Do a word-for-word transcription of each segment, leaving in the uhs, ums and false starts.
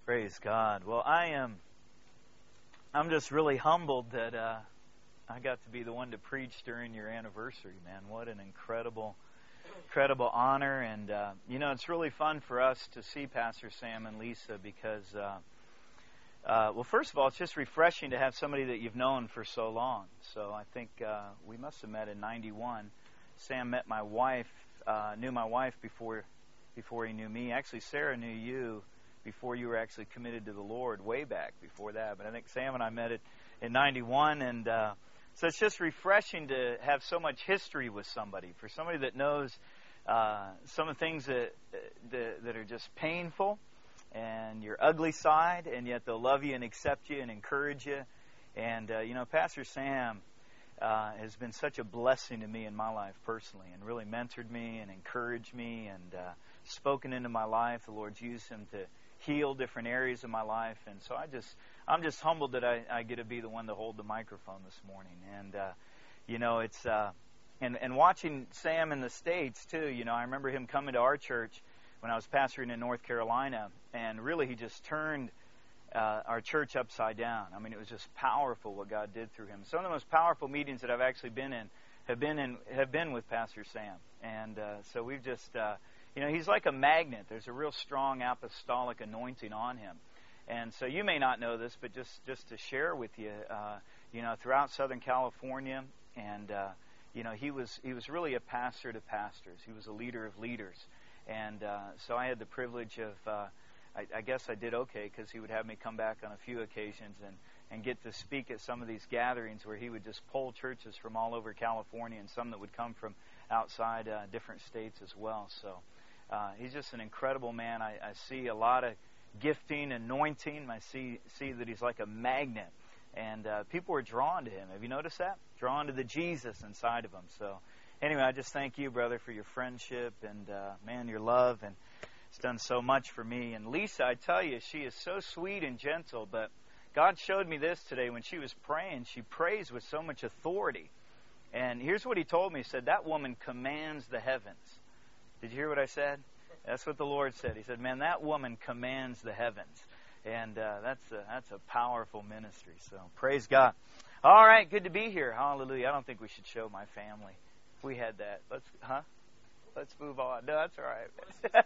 Praise God. Well, I am. I'm just really humbled that uh, I got to be the one to preach during your anniversary, man. What an incredible, incredible honor, and uh, you know, it's really fun for us to see Pastor Sam and Lisa because, uh, uh, well, first of all, it's just refreshing to have somebody that you've known for so long. So I think uh, we must have met in ninety-one. Sam met my wife, uh, knew my wife before before he knew me. Actually, Sarah knew you before you were actually committed to the Lord, way back before that. But I think Sam and I met it in ninety-one, and uh, so it's just refreshing to have so much history with somebody, for somebody that knows uh, some of the things that, that that are just painful and your ugly side, and yet they'll love you and accept you and encourage you. And uh, you know, Pastor Sam uh, has been such a blessing to me in my life personally, and really mentored me and encouraged me and uh, spoken into my life. The Lord's used him to heal different areas of my life, and so I just I'm just humbled that I, I get to be the one to hold the microphone this morning. And uh, you know, it's uh, and and watching Sam in the States too. You know, I remember him coming to our church when I was pastoring in North Carolina, and really he just turned uh, our church upside down. I mean, it was just powerful what God did through him. Some of the most powerful meetings that I've actually been in have been in have been with Pastor Sam, and uh, so we've just. Uh, You know, he's like a magnet. There's a real strong apostolic anointing on him. And so you may not know this, but just, just to share with you, uh, you know, throughout Southern California, and, uh, you know, he was he was really a pastor to pastors. He was a leader of leaders. And uh, so I had the privilege of, uh, I, I guess I did okay, because he would have me come back on a few occasions and, and get to speak at some of these gatherings where he would just pull churches from all over California, and some that would come from outside uh, different states as well. So Uh, he's just an incredible man. I, I see a lot of gifting, anointing. I see see that he's like a magnet, and uh, people are drawn to him. Have you noticed that? Drawn to the Jesus inside of him. So anyway, I just thank you, brother, for your friendship and, uh, man, your love, and it's done so much for me. And Lisa, I tell you, she is so sweet and gentle, but God showed me this today when she was praying. She prays with so much authority. And here's what he told me. He said, that woman commands the heavens. Did you hear what I said? That's what the Lord said. He said, man, that woman commands the heavens. And uh, that's, a, that's a powerful ministry. So praise God. All right, good to be here. Hallelujah. I don't think we should show my family. We had that. Let's, huh? Let's move on. No, that's all right.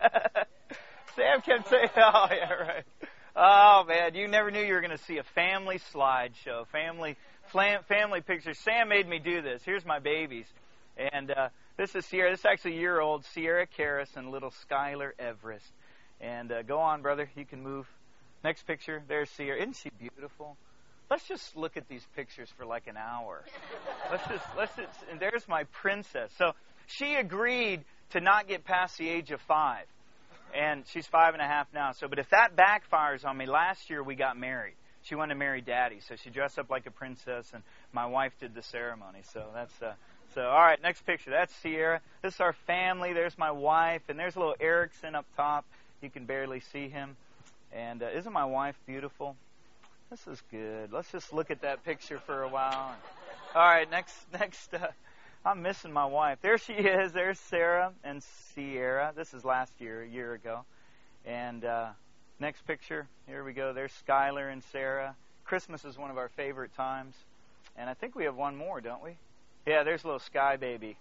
Sam kept saying, oh, yeah, right. Oh, man, you never knew you were going to see a family slideshow, family, family pictures. Sam made me do this. Here's my babies. And, uh, This is Sierra. This is actually a year old. Sierra Karras and little Skylar Everest. And uh, go on, brother. You can move. Next picture. There's Sierra. Isn't she beautiful? Let's just look at these pictures for like an hour. Let's just, let's just, and there's my princess. So she agreed to not get past the age of five. And she's five and a half now. So, but if that backfires on me, last year we got married. She wanted to marry Daddy. So she dressed up like a princess, and my wife did the ceremony. So that's... Uh, So, all right, next picture. That's Sierra. This is our family. There's my wife. And there's little Erickson up top. You can barely see him. And uh, isn't my wife beautiful? This is good. Let's just look at that picture for a while. All right, next. next. Uh, I'm missing my wife. There she is. There's Sarah and Sierra. This is last year, a year ago. And uh, next picture. Here we go. There's Skylar and Sarah. Christmas is one of our favorite times. And I think we have one more, don't we? Yeah, there's little Sky Baby.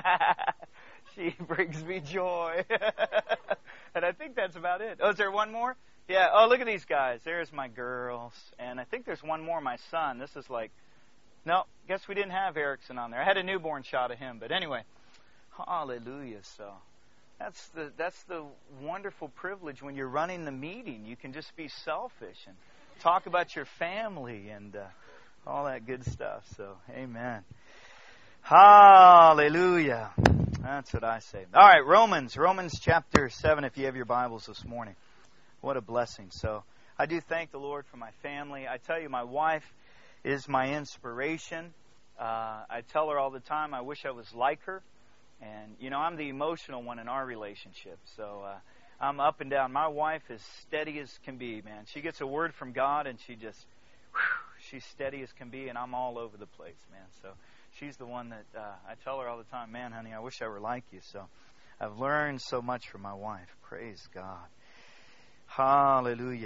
She brings me joy. And I think that's about it. Oh, is there one more? Yeah. Oh, look at these guys. There's my girls. And I think there's one more, my son. This is like, no, guess we didn't have Erickson on there. I had a newborn shot of him. But anyway, hallelujah. So that's the that's the wonderful privilege when you're running the meeting. You can just be selfish and talk about your family and uh, all that good stuff. So, amen. Hallelujah. That's what I say. All right, Romans. Romans chapter seven, if you have your Bibles this morning. What a blessing. So I do thank the Lord for my family. I tell you, my wife is my inspiration. Uh, I tell her all the time, I wish I was like her. And, you know, I'm the emotional one in our relationship. So uh, I'm up and down. My wife is steady as can be, man. She gets a word from God, and she just, whew, she's steady as can be, and I'm all over the place, man. So she's the one that uh, I tell her all the time, man, honey, I wish I were like you. So I've learned so much from my wife. Praise God. Hallelujah.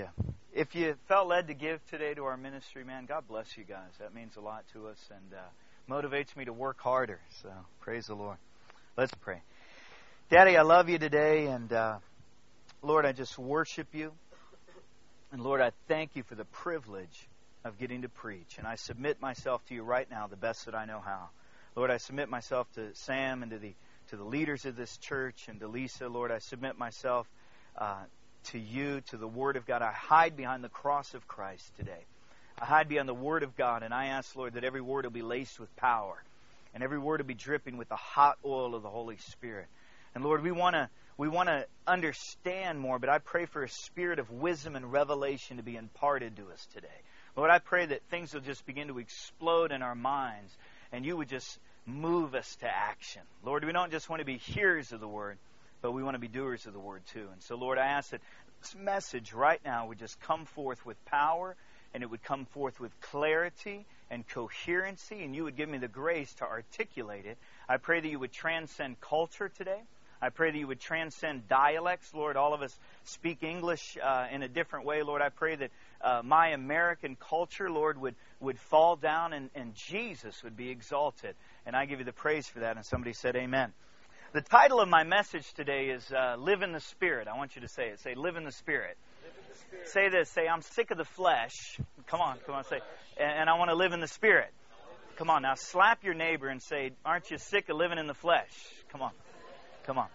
if you felt led to give today to our ministry, man, God bless you guys. That means a lot to us and uh, motivates me to work harder. So praise the Lord. Let's pray. Daddy, I love you today, and uh, Lord, I just worship you. And Lord, I thank you for the privilege of getting to preach. And I submit myself to you right now the best that I know how. Lord, I submit myself to Sam and to the to the leaders of this church and to Lisa. Lord, I submit myself uh, to you, to the Word of God. I hide behind the cross of Christ today. I hide behind the Word of God, and I ask, Lord, that every word will be laced with power, and every word will be dripping with the hot oil of the Holy Spirit. And Lord, we want to we want to understand more, but I pray for a spirit of wisdom and revelation to be imparted to us today. Lord, I pray that things will just begin to explode in our minds, and you would just move us to action. Lord, we don't just want to be hearers of the Word, but we want to be doers of the Word too. And so, Lord, I ask that this message right now would just come forth with power, and it would come forth with clarity and coherency, and you would give me the grace to articulate it. I pray that you would transcend culture today. I pray that you would transcend dialects. Lord, all of us speak English uh, in a different way. Lord, I pray that uh, my American culture, Lord, would, would fall down and, and Jesus would be exalted. And I give you the praise for that. And somebody said amen. The title of my message today is uh, Live in the Spirit. I want you to say it. Say, live in the Spirit. Live in the Spirit. Say this. Say, I'm sick of the flesh. Come on. Come on. Say, and, and I want to live in the Spirit. Come on. Now slap your neighbor and say, aren't you sick of living in the flesh? Come on. Come on.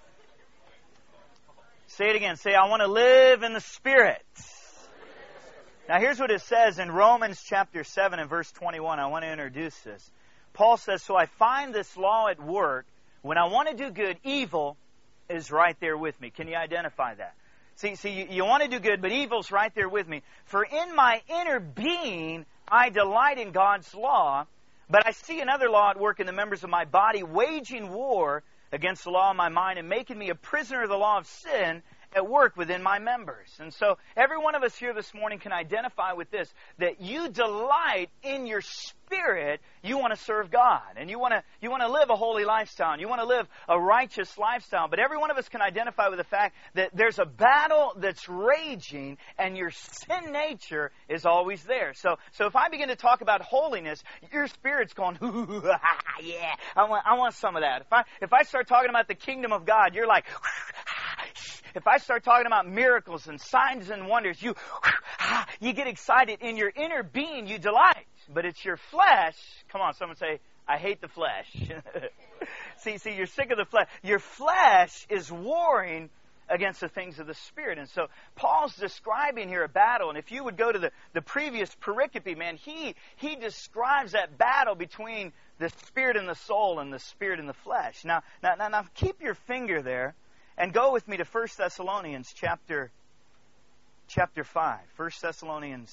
Say it again. Say, I want to live in the Spirit. Now here's what it says in Romans chapter seven and verse twenty-one. I want to introduce this. Paul says, so I find this law at work. When I want to do good, evil is right there with me. Can you identify that? See, see, you, you want to do good, but evil's right there with me. For in my inner being, I delight in God's law, but I see another law at work in the members of my body, waging war against the law of my mind and making me a prisoner of the law of sin at work within my members. And so every one of us here this morning can identify with this, that you delight in your spirit, you want to serve God, and you want to you want to live a holy lifestyle, and you want to live a righteous lifestyle. But every one of us can identify with the fact that there's a battle that's raging, and your sin nature is always there. So, so if I begin to talk about holiness, your spirit's going, yeah, I want I want some of that. If I if I start talking about the kingdom of God, you're like, if I start talking about miracles and signs and wonders, you you get excited. In your inner being, you delight. But it's your flesh. Come on, someone say, I hate the flesh. see, see, you're sick of the flesh. Your flesh is warring against the things of the Spirit. And so Paul's describing here a battle. And if you would go to the, the previous pericope, man, he, he describes that battle between the Spirit and the soul and the Spirit and the flesh. Now, now, now, now keep your finger there and go with me to First Thessalonians chapter, chapter five. First Thessalonians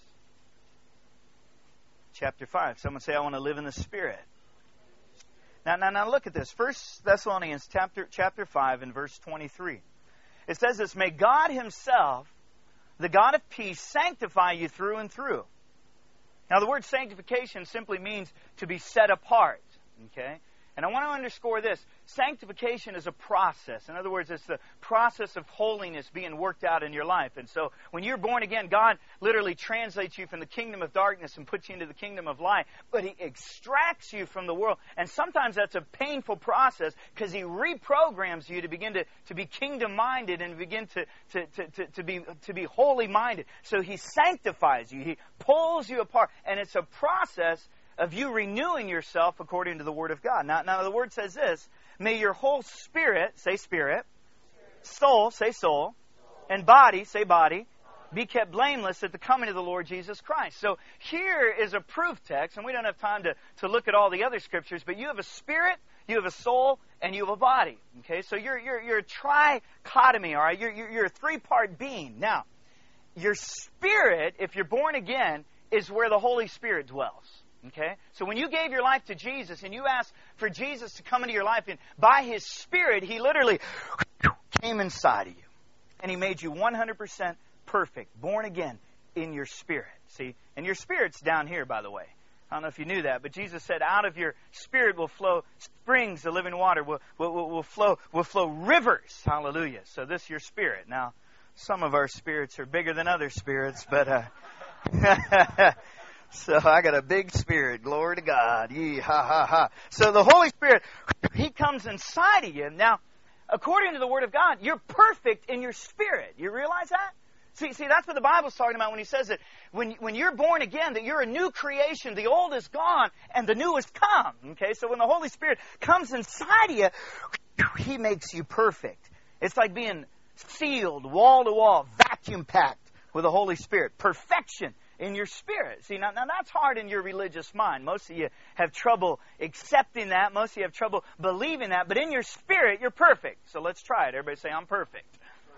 chapter five. Someone say, I want to live in the Spirit. Now, now, now look at this. First Thessalonians chapter, chapter five and verse twenty-three. It says this, may God Himself, the God of peace, sanctify you through and through. Now, the word sanctification simply means to be set apart. Okay? And I want to underscore this. Sanctification is a process. In other words, it's the process of holiness being worked out in your life. And so when you're born again, God literally translates you from the kingdom of darkness and puts you into the kingdom of light. But He extracts you from the world. And sometimes that's a painful process because He reprograms you to begin to, to be kingdom-minded and begin to, to, to, to, to be, to be holy-minded. So He sanctifies you. He pulls you apart. And it's a process of you renewing yourself according to the Word of God. Now, now the Word says this, may your whole spirit, say spirit, soul, say soul, and body, say body, be kept blameless at the coming of the Lord Jesus Christ. So here is a proof text, and we don't have time to, to look at all the other scriptures, but you have a spirit, you have a soul, and you have a body. Okay, so you're you're you're a trichotomy, all right? You're you're, you're a three-part being. Now, your spirit, if you're born again, is where the Holy Spirit dwells. Okay? So when you gave your life to Jesus and you asked for Jesus to come into your life, and by His Spirit, He literally came inside of you. And He made you one hundred percent perfect, born again in your spirit. See? And your spirit's down here, by the way. I don't know if you knew that, but Jesus said, out of your spirit will flow springs of living water, will, will, will, will flow will flow rivers. Hallelujah. So this is your spirit. Now, Some of our spirits are bigger than other spirits, but uh, so I got a big spirit. Glory to God. Yee, ha, ha, ha. So the Holy Spirit, He comes inside of you. Now, according to the Word of God, you're perfect in your spirit. You realize that? See, see, that's what the Bible's talking about when He says that when, when you're born again, that you're a new creation. The old is gone and the new has come. Okay, so when the Holy Spirit comes inside of you, He makes you perfect. It's like being sealed wall to wall, vacuum packed with the Holy Spirit. Perfection in your spirit. See, now, now that's hard in your religious mind. Most of you have trouble accepting that. Most of you have trouble believing that. But in your spirit, you're perfect. So let's try it. Everybody say, I'm perfect.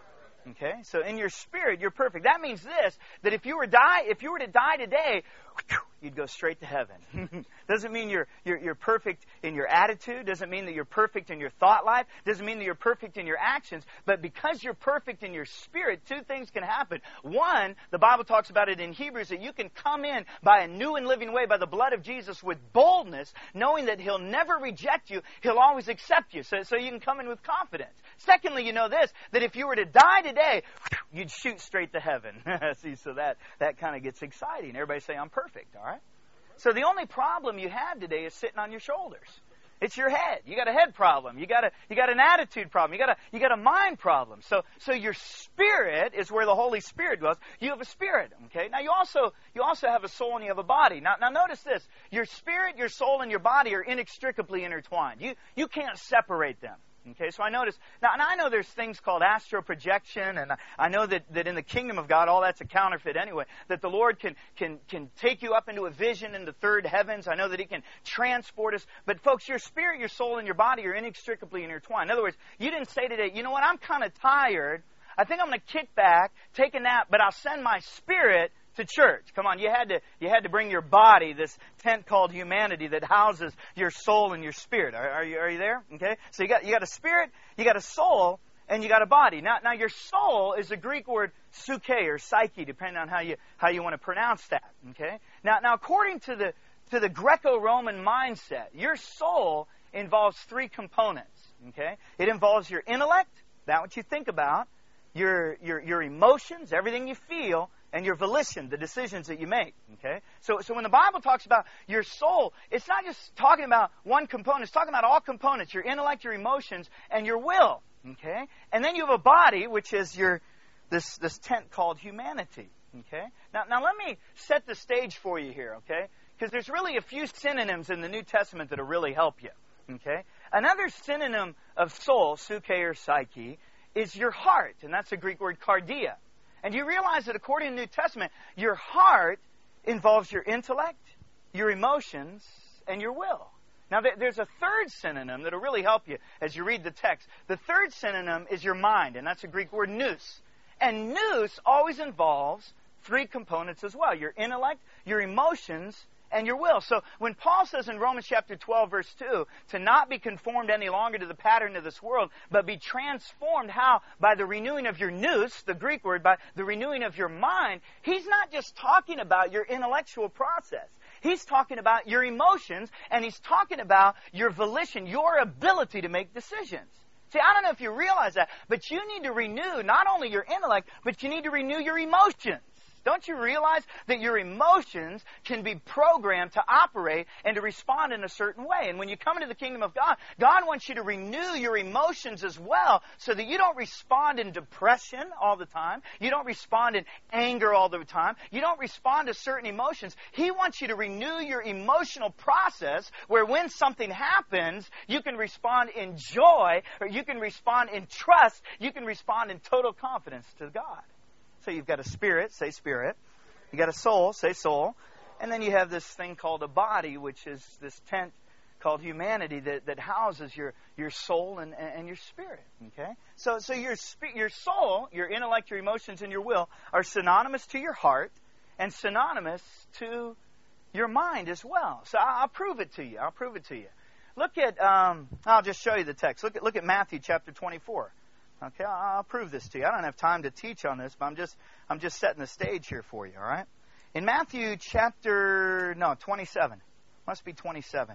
Okay, so in your spirit, you're perfect. That means this, that if you were die, if you were to die today, you'd go straight to heaven. Doesn't mean you're, you're you're perfect in your attitude. Doesn't mean that you're perfect in your thought life. Doesn't mean that you're perfect in your actions. But because you're perfect in your spirit, two things can happen. One, the Bible talks about it in Hebrews, that you can come in by a new and living way by the blood of Jesus with boldness, knowing that He'll never reject you. He'll always accept you. So, so you can come in with confidence. Secondly, you know this, that if you were to die today, you'd shoot straight to heaven. See, so that, that kind of gets exciting. Everybody say, I'm perfect, all right? So the only problem you have today is sitting on your shoulders. It's your head. You got a head problem. You got a you got an attitude problem. You got a you got a mind problem. So so your spirit is where the Holy Spirit dwells. You have a spirit, okay? Now you also you also have a soul and you have a body. Now now notice this. Your spirit, your soul, and your body are inextricably intertwined. You you can't separate them. Okay, so I notice, now, and I know there's things called astral projection, and I know that, that in the kingdom of God, all that's a counterfeit anyway, that the Lord can, can, can take you up into a vision in the third heavens. I know that He can transport us. But folks, your spirit, your soul, and your body are inextricably intertwined. In other words, you didn't say today, you know what, I'm kind of tired. I think I'm going to kick back, take a nap, but I'll send my spirit to church. Come on, you had to you had to bring your body, this tent called humanity that houses your soul and your spirit. Are, are you are you there? Okay, so you got you got a spirit, you got a soul, and you got a body. Now now your soul is a Greek word psyche or psyche, depending on how you how you want to pronounce that. Okay, now now according to the to the Greco-Roman mindset, your soul involves three components. Okay, it involves your intellect, that what you think about, your your your emotions, everything you feel, and your volition, the decisions that you make. Okay? So so when the Bible talks about your soul, it's not just talking about one component, it's talking about all components, your intellect, your emotions, and your will. Okay? And then you have a body, which is your this this tent called humanity. Okay? Now now let me set the stage for you here, okay? Because there's really a few synonyms in the New Testament that'll really help you. Okay? Another synonym of soul, psyche or psyche, is your heart, and that's a Greek word cardia. And you realize that according to the New Testament, your heart involves your intellect, your emotions, and your will. Now, there's a third synonym that will really help you as you read the text. The third synonym is your mind, and that's a Greek word nous. And nous always involves three components as well: your intellect, your emotions, and your will. So when Paul says in Romans chapter twelve, verse two, to not be conformed any longer to the pattern of this world, but be transformed, how? By the renewing of your nous, the Greek word, by the renewing of your mind, he's not just talking about your intellectual process. He's talking about your emotions, and he's talking about your volition, your ability to make decisions. See, I don't know if you realize that, but you need to renew not only your intellect, but you need to renew your emotions. Don't you realize that your emotions can be programmed to operate and to respond in a certain way? And when you come into the kingdom of God, God wants you to renew your emotions as well, so that you don't respond in depression all the time. You don't respond in anger all the time. You don't respond to certain emotions. He wants you to renew your emotional process, where when something happens, you can respond in joy, or you can respond in trust. You can respond in total confidence to God. So you've got a spirit, say spirit. You got a soul, say soul. And then you have this thing called a body, which is this tent called humanity that, that houses your, your soul and, and your spirit. Okay? So so your your soul, your intellect, your emotions, and your will are synonymous to your heart and synonymous to your mind as well. So I'll prove it to you. I'll prove it to you. Look at, um, I'll just show you the text. Look at look at Matthew chapter twenty-four. Okay, I'll prove this to you. I don't have time to teach on this, but I'm just I'm just setting the stage here for you, all right? In Matthew chapter, no, twenty-seven. Must be twenty-seven.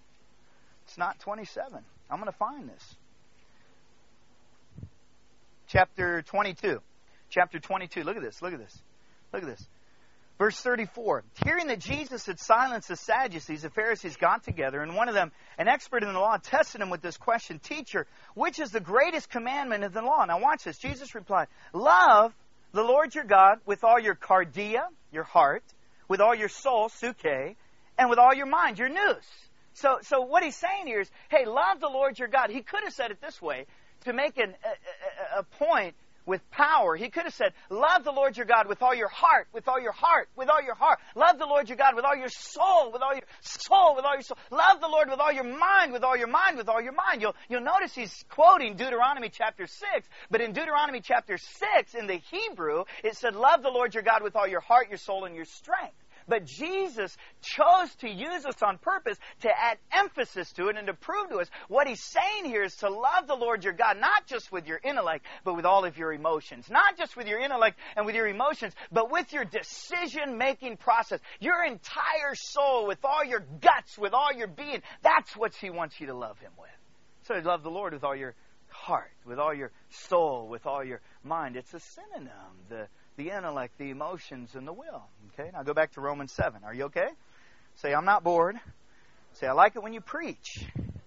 It's not twenty-seven. I'm going to find this. chapter twenty-two. Chapter twenty-two. Look at this. Look at this. Look at this. Verse thirty-four. Hearing that Jesus had silenced the Sadducees, the Pharisees got together, and one of them, an expert in the law, tested him with this question, Teacher, which is the greatest commandment of the law? Now watch this. Jesus replied, Love the Lord your God with all your cardia, your heart, with all your soul, suke, and with all your mind, your nous. So, so what he's saying here is, hey, love the Lord your God. He could have said it this way to make an, a, a, a point with power. He could have said, love the Lord your God with all your heart, with all your heart, with all your heart. Love the Lord your God with all your soul, with all your soul, with all your soul. Love the Lord with all your mind, with all your mind, with all your mind. You'll, you'll notice he's quoting Deuteronomy chapter six, but in Deuteronomy chapter six, in the Hebrew, it said, love the Lord your God with all your heart, your soul, and your strength. But Jesus chose to use us on purpose to add emphasis to it and to prove to us what he's saying here is to love the Lord your God, not just with your intellect, but with all of your emotions. Not just with your intellect and with your emotions, but with your decision-making process. Your entire soul, with all your guts, with all your being. That's what he wants you to love him with. So you love the Lord with all your heart, with all your soul, with all your mind. It's a synonym. The The intellect, the emotions, and the will. Okay, now go back to Romans seven. Are you okay? Say, I'm not bored. Say, I like it when you preach.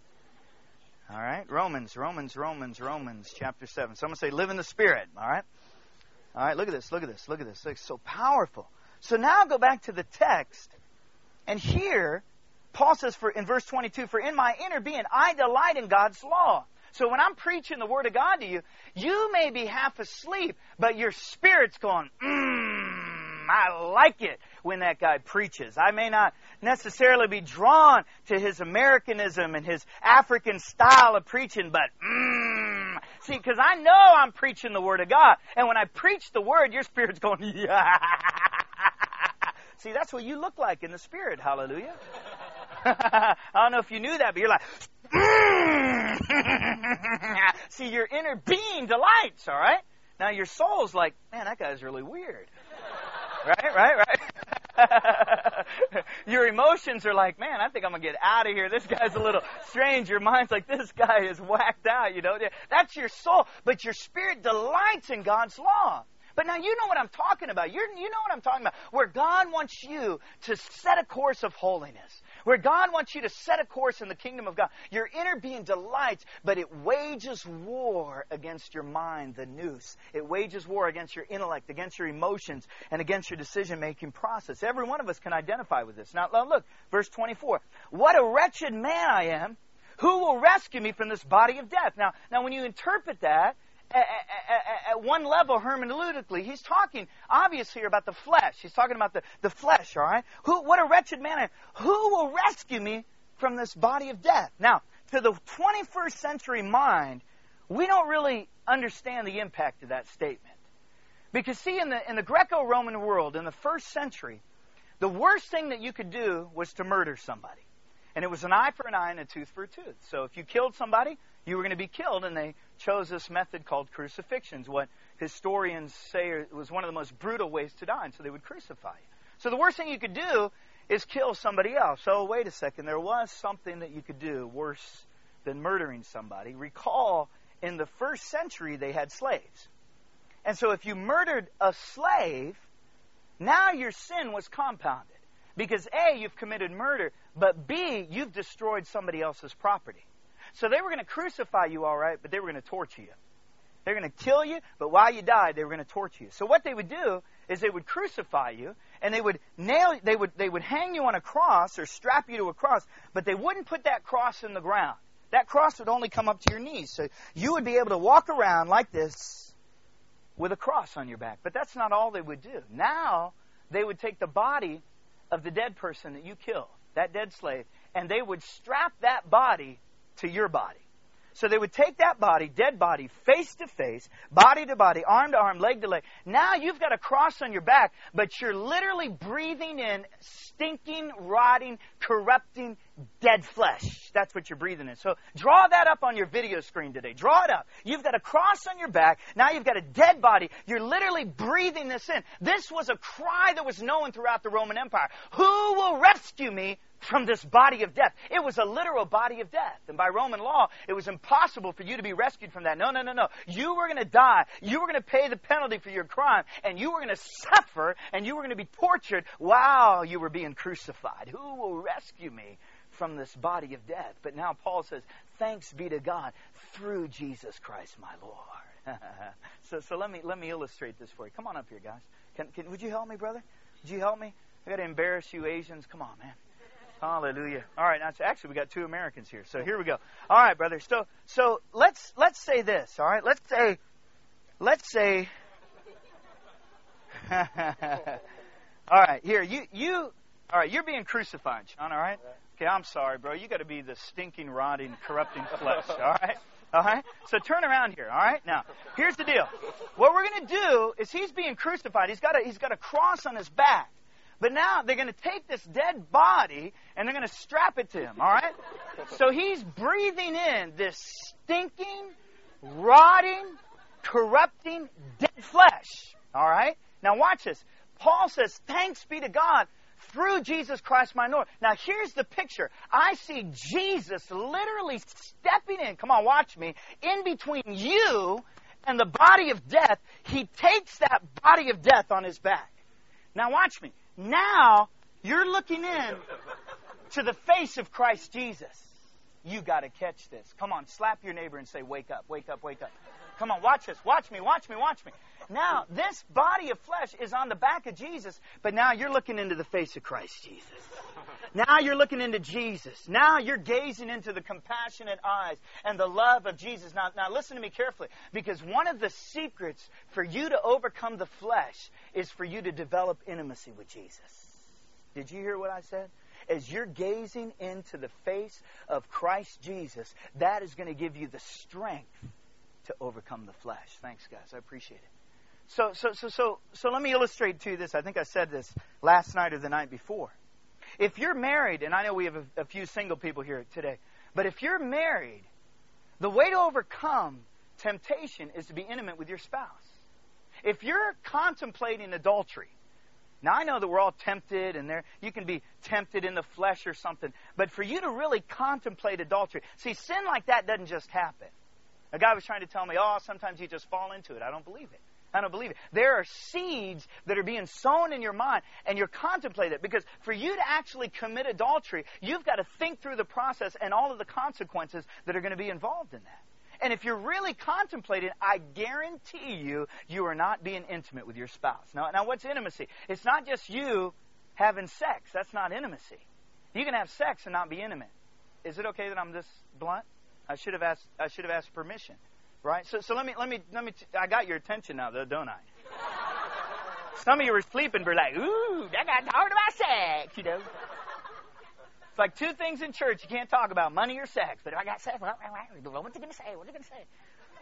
All right, Romans, Romans, Romans, Romans, chapter seven. Someone say, live in the Spirit. All right? All right, look at this, look at this, look at this. It's so powerful. So now go back to the text. And here, Paul says for in verse twenty-two, for in my inner being I delight in God's law. So when I'm preaching the Word of God to you, you may be half asleep, but your spirit's going, mmm, I like it when that guy preaches. I may not necessarily be drawn to his Americanism and his African style of preaching, but mmm. See, because I know I'm preaching the Word of God. And when I preach the Word, your spirit's going, yeah. See, that's what you look like in the Spirit. Hallelujah. I don't know if you knew that, but you're like, mm. See, your inner being delights, all right? Now your soul's like, man, that guy's really weird. Right, right, right. Your emotions are like, man, I think I'm going to get out of here. This guy's a little strange. Your mind's like, this guy is whacked out, you know. That's your soul. But your spirit delights in God's law. But now you know what I'm talking about. You're, you know what I'm talking about. Where God wants you to set a course of holiness. Where God wants you to set a course in the kingdom of God. Your inner being delights, but it wages war against your mind, the nous. It wages war against your intellect, against your emotions, and against your decision-making process. Every one of us can identify with this. Now, look, verse twenty-four. What a wretched man I am. Who will rescue me from this body of death? Now, now when you interpret that, At, at, at one level, hermeneutically, he's talking obviously about the flesh. He's talking about the, the flesh, all right? Who, what a wretched man I am. Who will rescue me from this body of death? Now, to the twenty-first century mind, we don't really understand the impact of that statement. Because, see, in the, in the Greco-Roman world, in the first century, the worst thing that you could do was to murder somebody. And it was an eye for an eye and a tooth for a tooth. So if you killed somebody, you were going to be killed, and they chose this method called crucifixions, what historians say was one of the most brutal ways to die, and so they would crucify you. So the worst thing you could do is kill somebody else. So wait a second, there was something that you could do worse than murdering somebody. Recall, in the first century, they had slaves. And so if you murdered a slave, now your sin was compounded. Because A, you've committed murder, but B, you've destroyed somebody else's property. So they were going to crucify you, all right, but they were going to torture you. They were going to kill you, but while you died, they were going to torture you. So what they would do is they would crucify you, and they would nail, they would, they would hang you on a cross or strap you to a cross, but they wouldn't put that cross in the ground. That cross would only come up to your knees. So you would be able to walk around like this with a cross on your back. But that's not all they would do. Now they would take the body of the dead person that you killed, that dead slave, and they would strap that body to your body. So they would take that body, dead body, face to face, body to body, arm to arm, leg to leg. Now you've got a cross on your back, but you're literally breathing in stinking, rotting, corrupting dead flesh. That's what you're breathing in. So draw that up on your video screen today. Draw it up. You've got a cross on your back. Now you've got a dead body. You're literally breathing this in. This was a cry that was known throughout the Roman Empire. Who will rescue me from this body of death? It was a literal body of death. And by Roman law, it was impossible for you to be rescued from that. No, no, no, no. You were going to die. You were going to pay the penalty for your crime. And you were going to suffer. And you were going to be tortured while you were being crucified. Who will rescue me from this body of death? But now Paul says, thanks be to God through Jesus Christ my Lord. so so let me let me illustrate this for you. Come on up here, guys. Can, can would you help me, brother? Would you help me? I got to embarrass you Asians. Come on, man. Hallelujah. All right, now actually we got two Americans here. So here we go. All right, brother. So so let's let's say this, all right? Let's say let's say all right, here, you you all right, you're being crucified, Sean, all right? Okay, I'm sorry, bro. You got to be the stinking, rotting, corrupting flesh, all right? All right? So turn around here, all right? Now, here's the deal. What we're going to do is he's being crucified. He's got a he's got a cross on his back. But now they're going to take this dead body and they're going to strap it to him, all right? So he's breathing in this stinking, rotting, corrupting, dead flesh, all right? Now watch this. Paul says, thanks be to God through Jesus Christ my Lord. Now here's the picture. I see Jesus literally stepping in, come on, watch me, in between you and the body of death. He takes that body of death on his back. Now watch me. Now, you're looking in to the face of Christ Jesus. You got to catch this. Come on, slap your neighbor and say, wake up, wake up, wake up. Come on, watch this. Watch me, watch me, watch me. Now, this body of flesh is on the back of Jesus, but now you're looking into the face of Christ Jesus. Now you're looking into Jesus. Now you're gazing into the compassionate eyes and the love of Jesus. Now, now listen to me carefully, because one of the secrets for you to overcome the flesh is for you to develop intimacy with Jesus. Did you hear what I said? As you're gazing into the face of Christ Jesus, that is going to give you the strength to overcome the flesh. Thanks, guys. I appreciate it. So, so, so, so, so let me illustrate to you this. I think I said this last night or the night before. If you're married, and I know we have a, a few single people here today, but if you're married, the way to overcome temptation is to be intimate with your spouse. If you're contemplating adultery, now I know that we're all tempted, and there you can be tempted in the flesh or something, but for you to really contemplate adultery, see, sin like that doesn't just happen. A guy was trying to tell me, oh, sometimes you just fall into it. I don't believe it. I don't believe it. There are seeds that are being sown in your mind, and you're contemplating it. Because for you to actually commit adultery, you've got to think through the process and all of the consequences that are going to be involved in that. And if you're really contemplating, I guarantee you, you are not being intimate with your spouse. Now, now what's intimacy? It's not just you having sex. That's not intimacy. You can have sex and not be intimate. Is it okay that I'm this blunt? I should have asked. I should have asked permission. Right? So, so let me, let me, let me, t- I got your attention now, though, don't I? Some of you were sleeping, but like, ooh, I got to talk about sex, you know. It's like two things in church you can't talk about, money or sex. But if I got sex, what's he going to say? What's he going to say?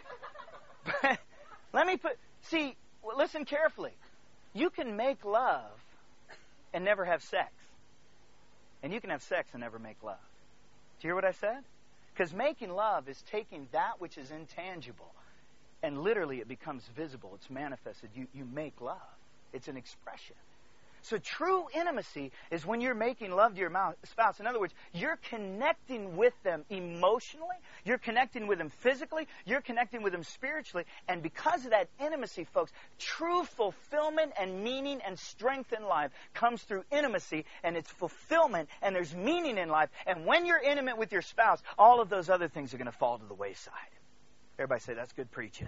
But let me put, see, well, listen carefully. You can make love and never have sex. And you can have sex and never make love. Do you hear what I said? Because making love is taking that which is intangible and literally it becomes visible. It's manifested. You, you make love. It's an expression. So true intimacy is when you're making love to your spouse. In other words, you're connecting with them emotionally. You're connecting with them physically. You're connecting with them spiritually. And because of that intimacy, folks, true fulfillment and meaning and strength in life comes through intimacy, and it's fulfillment, and there's meaning in life. And when you're intimate with your spouse, all of those other things are going to fall to the wayside. Everybody say, that's good preaching.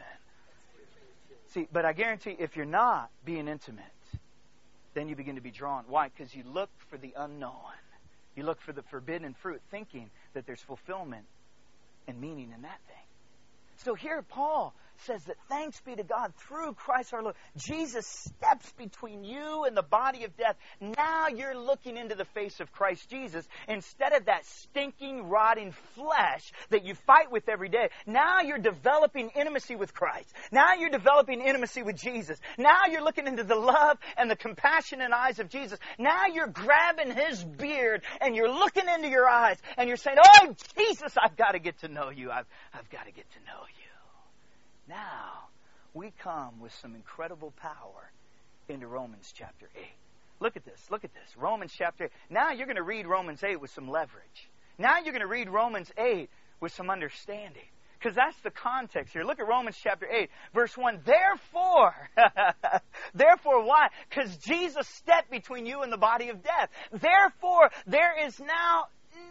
See, but I guarantee if you're not being intimate, then you begin to be drawn. Why? Because you look for the unknown. You look for the forbidden fruit, thinking that there's fulfillment and meaning in that thing. So here Paul says that thanks be to God through Christ our Lord. Jesus steps between you and the body of death. Now you're looking into the face of Christ Jesus instead of that stinking, rotting flesh that you fight with every day. Now you're developing intimacy with Christ. Now you're developing intimacy with Jesus. Now you're looking into the love and the compassion and eyes of Jesus. Now you're grabbing His beard and you're looking into your eyes and you're saying, oh, Jesus, I've got to get to know you. I've, I've got to get to know you. Now, we come with some incredible power into Romans chapter eight. Look at this. Look at this. Romans chapter eight. Now you're going to read Romans eight with some leverage. Now you're going to read Romans eight with some understanding. Because that's the context here. Look at Romans chapter eight, verse one. Therefore, therefore why? Because Jesus stepped between you and the body of death. Therefore, there is now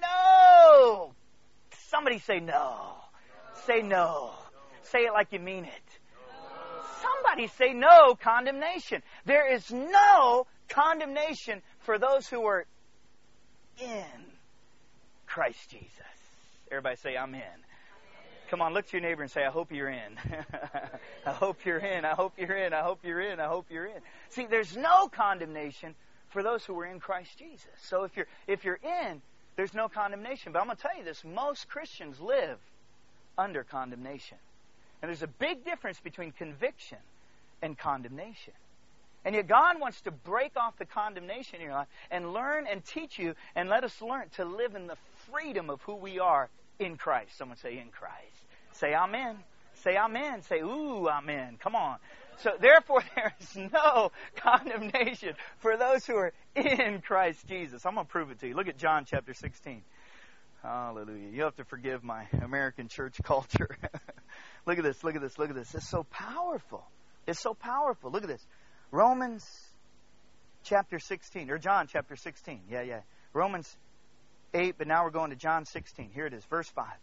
no. Somebody say no. no. Say no. Say it like you mean it. No. Somebody say no condemnation. There is no condemnation for those who are in Christ Jesus. Everybody say, I'm in. Come on, look to your neighbor and say, I hope you're in. I hope you're in. I hope you're in. I hope you're in. I hope you're in. See, there's no condemnation for those who are in Christ Jesus. So if you're if you're in, there's no condemnation. But I'm going to tell you this. Most Christians live under condemnation. And there's a big difference between conviction and condemnation. And yet God wants to break off the condemnation in your life and learn and teach you and let us learn to live in the freedom of who we are in Christ. Someone say, in Christ. Say, amen. Say, amen. Say, ooh, amen. Come on. So, therefore, there is no condemnation for those who are in Christ Jesus. I'm going to prove it to you. Look at John chapter sixteen. Hallelujah. You have to forgive my American church culture. Look at this. Look at this. Look at this. It's so powerful. It's so powerful. Look at this. Romans chapter sixteen. Or John chapter sixteen. Yeah, yeah. Romans eight, but now we're going to John sixteen. Here it is. Verse five.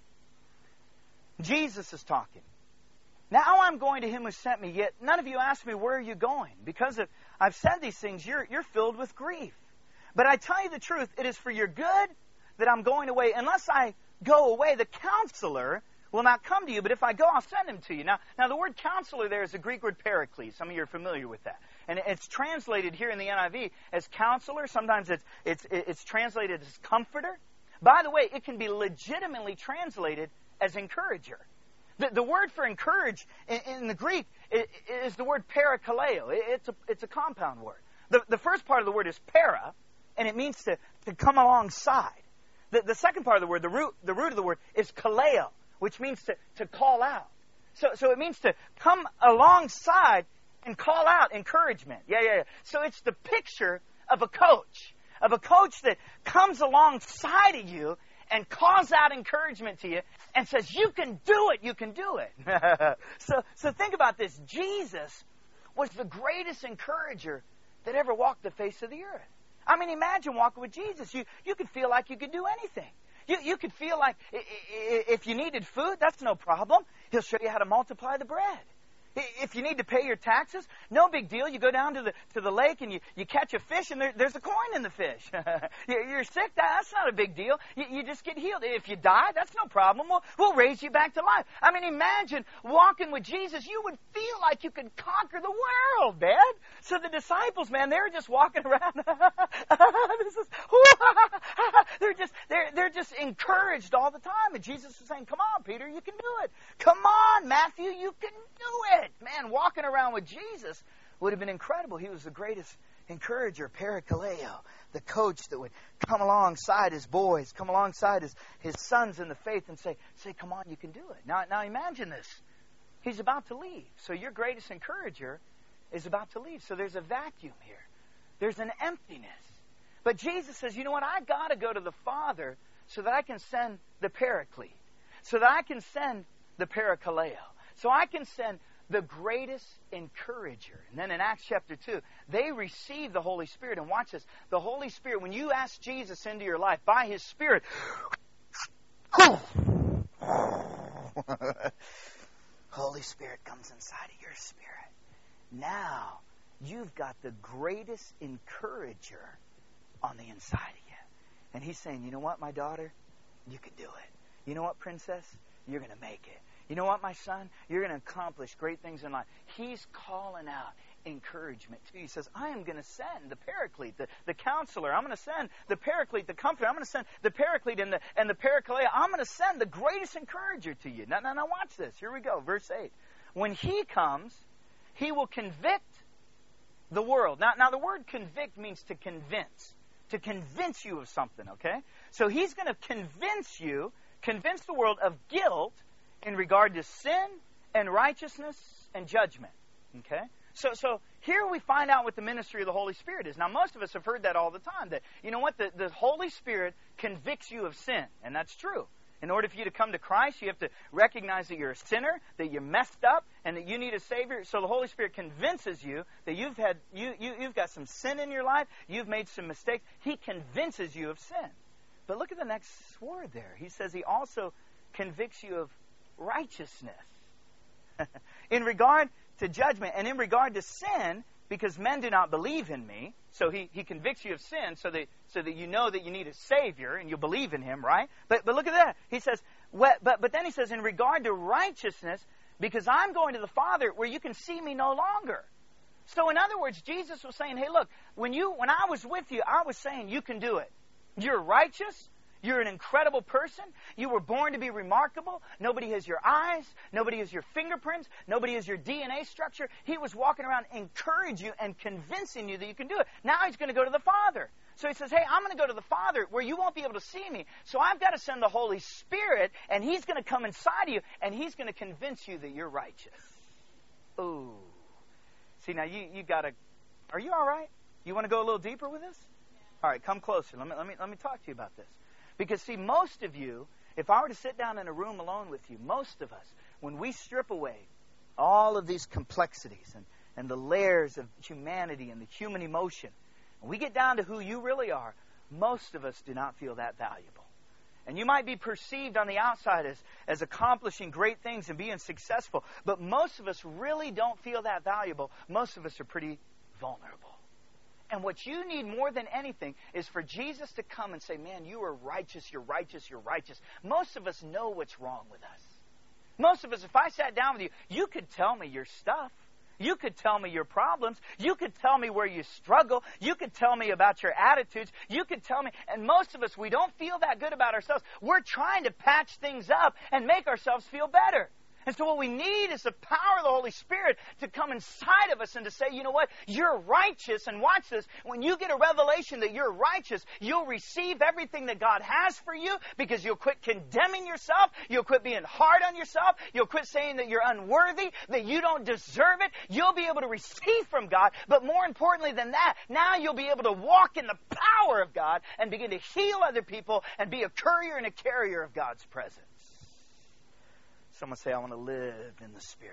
Jesus is talking. Now I'm going to Him who sent me, yet none of you ask me, where are you going? Because if I've said these things, you're, you're filled with grief. But I tell you the truth, it is for your good that I'm going away. Unless I go away, the counselor will not come to you. But if I go, I'll send him to you. Now, now the word counselor there is the Greek word paraclete. Some of you are familiar with that. And it's translated here in the N I V as counselor. Sometimes it's, it's, it's translated as comforter. By the way, it can be legitimately translated as encourager. The, the word for encourage in, in the Greek is the word parakaleo. It's a, it's a compound word. The, the first part of the word is para, and it means to, to come alongside. The, the second part of the word, the root, the root of the word, is kaleo, which means to, to call out. So, so it means to come alongside and call out encouragement. Yeah, yeah, yeah. So it's the picture of a coach, of a coach that comes alongside of you and calls out encouragement to you and says, you can do it, you can do it. so, so think about this. Jesus was the greatest encourager that ever walked the face of the earth. I mean, imagine walking with Jesus. You, you could feel like you could do anything. You, you could feel like if you needed food, that's no problem. He'll show you how to multiply the bread. If you need to pay your taxes, no big deal. You go down to the to the lake and you, you catch a fish and there, there's a coin in the fish. You're sick, that's not a big deal. You, you just get healed. If you die, that's no problem. We'll, we'll raise you back to life. I mean, imagine walking with Jesus. You would feel like you could conquer the world, man. So the disciples, man, they were just walking around. this is, they're just they're they're just encouraged all the time. And Jesus is saying, "Come on, Peter, you can do it. Come on, Matthew, you can do it." Man, walking around with Jesus would have been incredible. He was the greatest encourager, parakaleo, the coach that would come alongside his boys, come alongside his, his sons in the faith and say, say, come on, you can do it. Now, now imagine this. He's about to leave. So your greatest encourager is about to leave. So there's a vacuum here. There's an emptiness. But Jesus says, you know what? I got to go to the Father so that I can send the paraclete, so that I can send the parakaleo, so I can send the greatest encourager. And then in Acts chapter two, they receive the Holy Spirit. And watch this. The Holy Spirit, when you ask Jesus into your life by His Spirit, Holy Spirit comes inside of your spirit. Now, you've got the greatest encourager on the inside of you. And He's saying, you know what, my daughter? You can do it. You know what, princess? You're going to make it. You know what, my son? You're going to accomplish great things in life. He's calling out encouragement to you. He says, I am going to send the Paraclete, the, the counselor. I'm going to send the Paraclete, the comforter. I'm going to send the Paraclete and the, and the Paraclete. I'm going to send the greatest encourager to you. Now, now, now watch this. Here we go. Verse eight. When he comes, he will convict the world. Now, now the word convict means to convince. To convince you of something, okay? So he's going to convince you, convince the world of guilt in regard to sin and righteousness and judgment, okay? So, so here we find out what the ministry of the Holy Spirit is. Now, most of us have heard that all the time, that, you know what, the, the Holy Spirit convicts you of sin, and that's true. In order for you to come to Christ, you have to recognize that you're a sinner, that you're messed up, and that you need a Savior. So the Holy Spirit convinces you that you've had you, you you've got some sin in your life, you've made some mistakes. He convinces you of sin. But look at the next word there. He says he also convicts you of righteousness. In regard to judgment and in regard to sin, because men do not believe in me. So he, he convicts you of sin so that so that you know that you need a Savior and you believe in Him, right? But but look at that. He says, well, but but then he says, in regard to righteousness, because I'm going to the Father where you can see me no longer. So in other words, Jesus was saying, hey, look, when you when I was with you, I was saying you can do it. You're righteous. You're an incredible person. You were born to be remarkable. Nobody has your eyes. Nobody has your fingerprints. Nobody has your D N A structure. He was walking around encouraging you and convincing you that you can do it. Now he's going to go to the Father. So he says, hey, I'm going to go to the Father where you won't be able to see me. So I've got to send the Holy Spirit, and He's going to come inside of you, and He's going to convince you that you're righteous. Ooh. See, now you, you got to... Are you all right? You want to go a little deeper with this? All right, come closer. Let me, let me, let me talk to you about this. Because, see, most of you, if I were to sit down in a room alone with you, most of us, when we strip away all of these complexities and, and the layers of humanity and the human emotion, and we get down to who you really are, most of us do not feel that valuable. And you might be perceived on the outside as, as accomplishing great things and being successful, but most of us really don't feel that valuable. Most of us are pretty vulnerable. And what you need more than anything is for Jesus to come and say, man, you are righteous, you're righteous, you're righteous. Most of us know what's wrong with us. Most of us, if I sat down with you, you could tell me your stuff. You could tell me your problems. You could tell me where you struggle. You could tell me about your attitudes. You could tell me, and most of us, we don't feel that good about ourselves. We're trying to patch things up and make ourselves feel better. And so what we need is the power of the Holy Spirit to come inside of us and to say, you know what, you're righteous. And watch this, when you get a revelation that you're righteous, you'll receive everything that God has for you because you'll quit condemning yourself. You'll quit being hard on yourself. You'll quit saying that you're unworthy, that you don't deserve it. You'll be able to receive from God. But more importantly than that, now you'll be able to walk in the power of God and begin to heal other people and be a courier and a carrier of God's presence. Someone say, I want to live in the Spirit.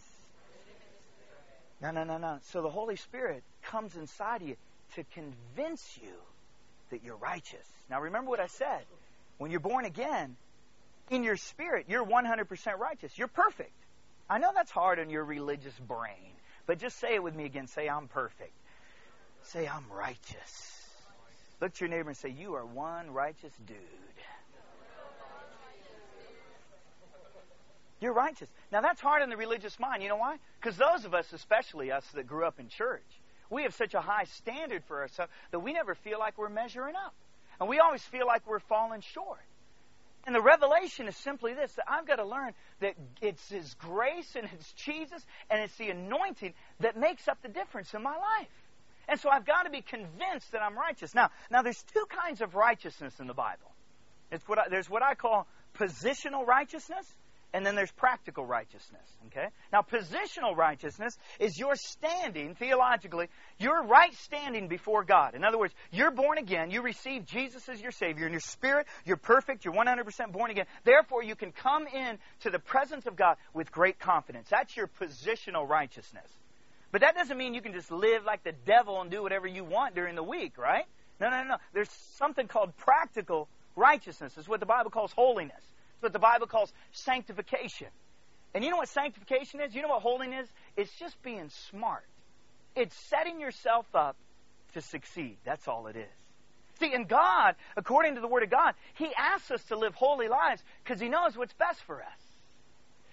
No, no, no, no. So the Holy Spirit comes inside of you to convince you that you're righteous. Now remember what I said. When you're born again, in your spirit, you're one hundred percent righteous. You're perfect. I know that's hard on your religious brain, but just say it with me again. Say, I'm perfect. Say, I'm righteous. Look to your neighbor and say, you are one righteous dude. You're righteous. Now, that's hard in the religious mind. You know why? Because those of us, especially us that grew up in church, we have such a high standard for ourselves that we never feel like we're measuring up. And we always feel like we're falling short. And the revelation is simply this, that I've got to learn that it's His grace and it's Jesus and it's the anointing that makes up the difference in my life. And so I've got to be convinced that I'm righteous. Now, now there's two kinds of righteousness in the Bible. It's what I, there's what I call positional righteousness, and then there's practical righteousness, okay? Now, positional righteousness is your standing, theologically, your right standing before God. In other words, you're born again, you receive Jesus as your Savior, in your spirit, you're perfect, you're one hundred percent born again. Therefore, you can come in to the presence of God with great confidence. That's your positional righteousness. But that doesn't mean you can just live like the devil and do whatever you want during the week, right? No, no, no. There's something called practical righteousness. It's what the Bible calls holiness. It's what the Bible calls sanctification. And you know what sanctification is? You know what holiness is? It's just being smart. It's setting yourself up to succeed. That's all it is. See, and God, according to the Word of God, He asks us to live holy lives because He knows what's best for us.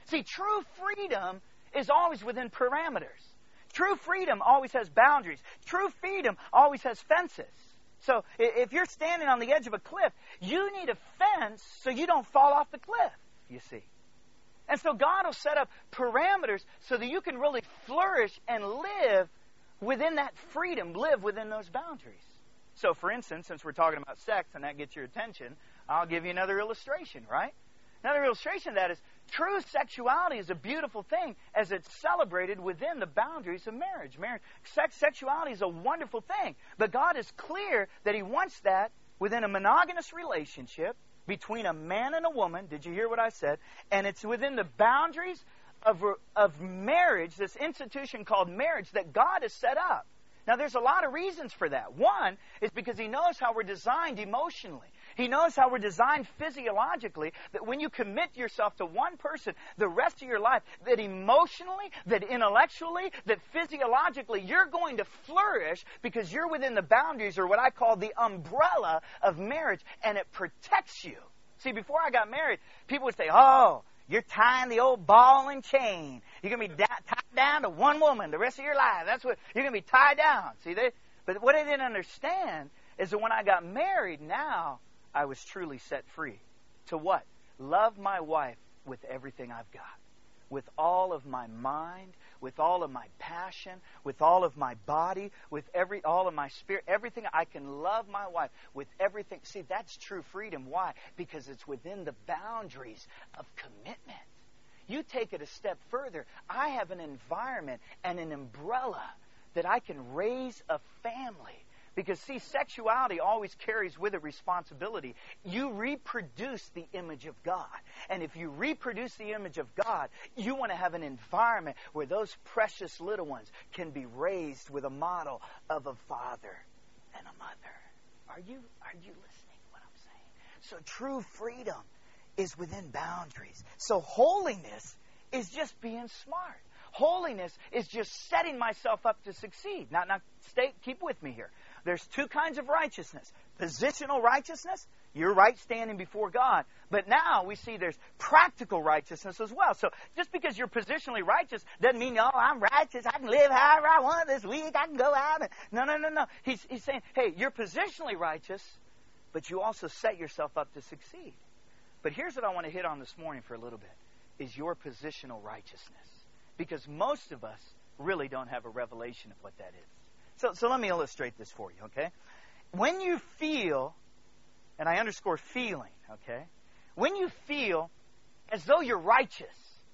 See, true freedom is always within parameters. True freedom always has boundaries. True freedom always has fences. So if you're standing on the edge of a cliff, you need a fence so you don't fall off the cliff, you see. And so God will set up parameters so that you can really flourish and live within that freedom, live within those boundaries. So for instance, since we're talking about sex and that gets your attention, I'll give you another illustration, right? Another illustration of that is true sexuality is a beautiful thing as it's celebrated within the boundaries of marriage. Marriage, sex, sexuality is a wonderful thing, but God is clear that He wants that within a monogamous relationship between a man and a woman. Did you hear what I said? And it's within the boundaries of, of marriage, this institution called marriage that God has set up. Now, there's a lot of reasons for that. One is because He knows how we're designed emotionally. He knows how we're designed physiologically, that when you commit yourself to one person the rest of your life, that emotionally, that intellectually, that physiologically, you're going to flourish because you're within the boundaries, or what I call the umbrella of marriage, and it protects you. See, before I got married, people would say, oh, you're tying the old ball and chain. You're going to be da- tied down to one woman the rest of your life. That's what you're going to be tied down. See, they, but what I didn't understand is that when I got married, now I was truly set free. To what? Love my wife with everything I've got. With all of my mind, with all of my passion, with all of my body, with every all of my spirit, everything. I can love my wife with everything. See, that's true freedom. Why? Because it's within the boundaries of commitment. You take it a step further. I have an environment and an umbrella that I can raise a family. Because, see, sexuality always carries with it responsibility. You reproduce the image of God. And if you reproduce the image of God, you want to have an environment where those precious little ones can be raised with a model of a father and a mother. Are you, are you listening to what I'm saying? So true freedom is within boundaries. So holiness is just being smart. Holiness is just setting myself up to succeed. Now, now stay, keep with me here. There's two kinds of righteousness. Positional righteousness, you're right standing before God. But now we see there's practical righteousness as well. So just because you're positionally righteous doesn't mean, oh, I'm righteous. I can live however I want this week. I can go out. And... No, no, no, no. He's, he's saying, hey, you're positionally righteous, but you also set yourself up to succeed. But here's what I want to hit on this morning for a little bit, is your positional righteousness. Because most of us really don't have a revelation of what that is. So, so let me illustrate this for you, okay? When you feel, and I underscore feeling, okay? When you feel as though you're righteous,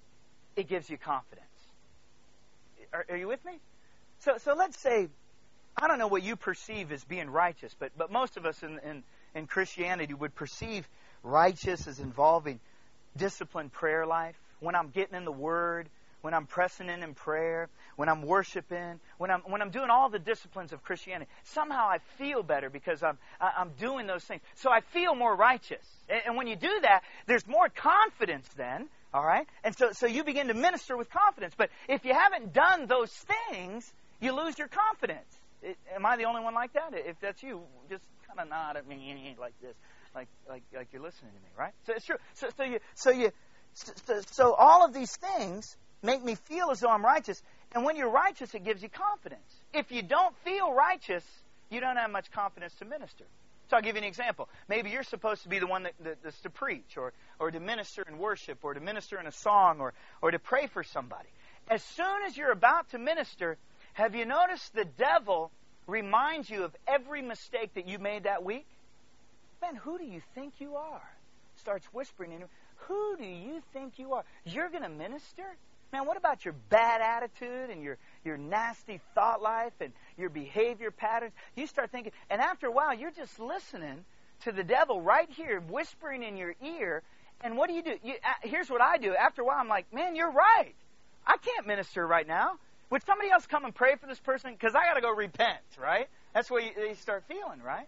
it gives you confidence. Are, are you with me? So, so let's say, I don't know what you perceive as being righteous, but, but most of us in, in, in Christianity would perceive righteous as involving disciplined prayer life, when I'm getting in the Word, when I'm pressing in in prayer, when I'm worshiping, when I'm when I'm doing all the disciplines of Christianity. Somehow I feel better because I'm I'm doing those things. So I feel more righteous. And when you do that, there's more confidence then, all right? And so so you begin to minister with confidence. But if you haven't done those things, you lose your confidence. It, am I the only one like that? If that's you, just kind of nod at me like this, like like like you're listening to me, right? So it's true. So so you so you so, so all of these things make me feel as though I'm righteous. And when you're righteous, it gives you confidence. If you don't feel righteous, you don't have much confidence to minister. So I'll give you an example. Maybe you're supposed to be the one that, that, that's to preach or, or to minister in worship or to minister in a song or, or to pray for somebody. As soon as you're about to minister, have you noticed the devil reminds you of every mistake that you made that week? Man, who do you think you are? Starts whispering in you. Who do you think you are? You're going to minister? Man, what about your bad attitude and your, your nasty thought life and your behavior patterns? You start thinking, and after a while, you're just listening to the devil right here, whispering in your ear. And what do you do? You, uh, here's what I do. After a while, I'm like, man, you're right. I can't minister right now. Would somebody else come and pray for this person? Because I got to go repent, right? That's what you, you start feeling, right?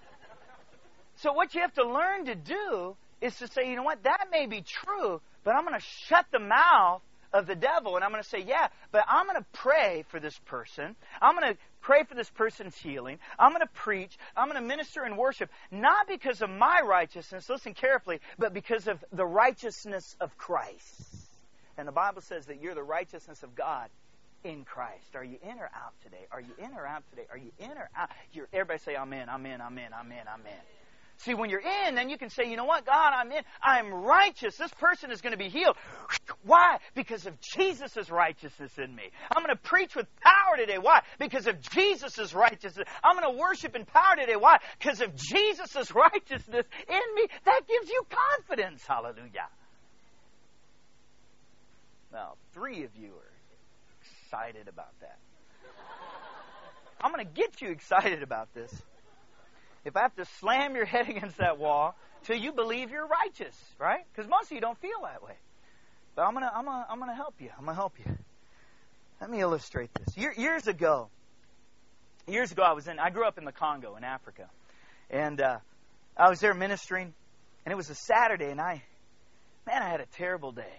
So what you have to learn to do is to say, you know what, that may be true, but I'm going to shut the mouth of the devil, and I'm going to say, yeah, but I'm going to pray for this person. I'm going to pray for this person's healing. I'm going to preach. I'm going to minister and worship, not because of my righteousness, listen carefully, but because of the righteousness of Christ. And the Bible says that you're the righteousness of God in Christ. Are you in or out today? Are you in or out today? Are you in or out? You're, everybody say, I'm in, I'm in, I'm in, I'm in, I'm in. See, when you're in, then you can say, you know what, God, I'm in. I'm righteous. This person is going to be healed. Why? Because of Jesus' righteousness in me. I'm going to preach with power today. Why? Because of Jesus' righteousness. I'm going to worship in power today. Why? Because of Jesus' righteousness in me. That gives you confidence. Hallelujah. Now, three of you are excited about that. I'm going to get you excited about this. If I have to slam your head against that wall till you believe you're righteous, right? Because most of you don't feel that way. But I'm gonna, I'm gonna, I'm gonna help you. I'm gonna help you. Let me illustrate this. Year, years ago, years ago, I was in. I grew up in the Congo in Africa, and uh, I was there ministering, and it was a Saturday, and I, man, I had a terrible day.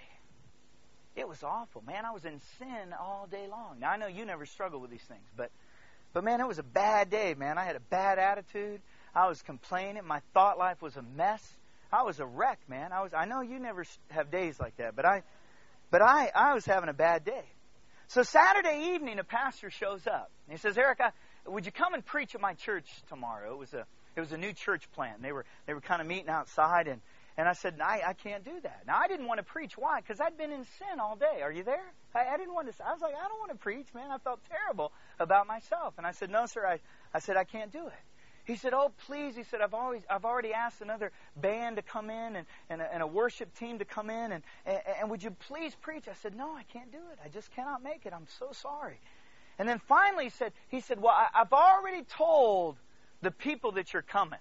It was awful, man. I was in sin all day long. Now I know you never struggle with these things, but, but man, it was a bad day, man. I had a bad attitude. I was complaining. My thought life was a mess. I was a wreck, man. I was. I know you never have days like that, but I, but I, I was having a bad day. So Saturday evening, a pastor shows up. And he says, "Eric, I, would you come and preach at my church tomorrow?" It was a, it was a new church plant. They were, they were kind of meeting outside, and, and I said, I, I can't do that. Now I didn't want to preach. Why? Because I'd been in sin all day. Are you there? I, I didn't want to. I was like, I don't want to preach, man. I felt terrible about myself, and I said, no, sir. I, I said, I can't do it. He said, oh, please. He said, I've always, I've already asked another band to come in and, and, a, and a worship team to come in. And, and, and would you please preach? I said, no, I can't do it. I just cannot make it. I'm so sorry. And then finally he said, he said, well, I, I've already told the people that you're coming.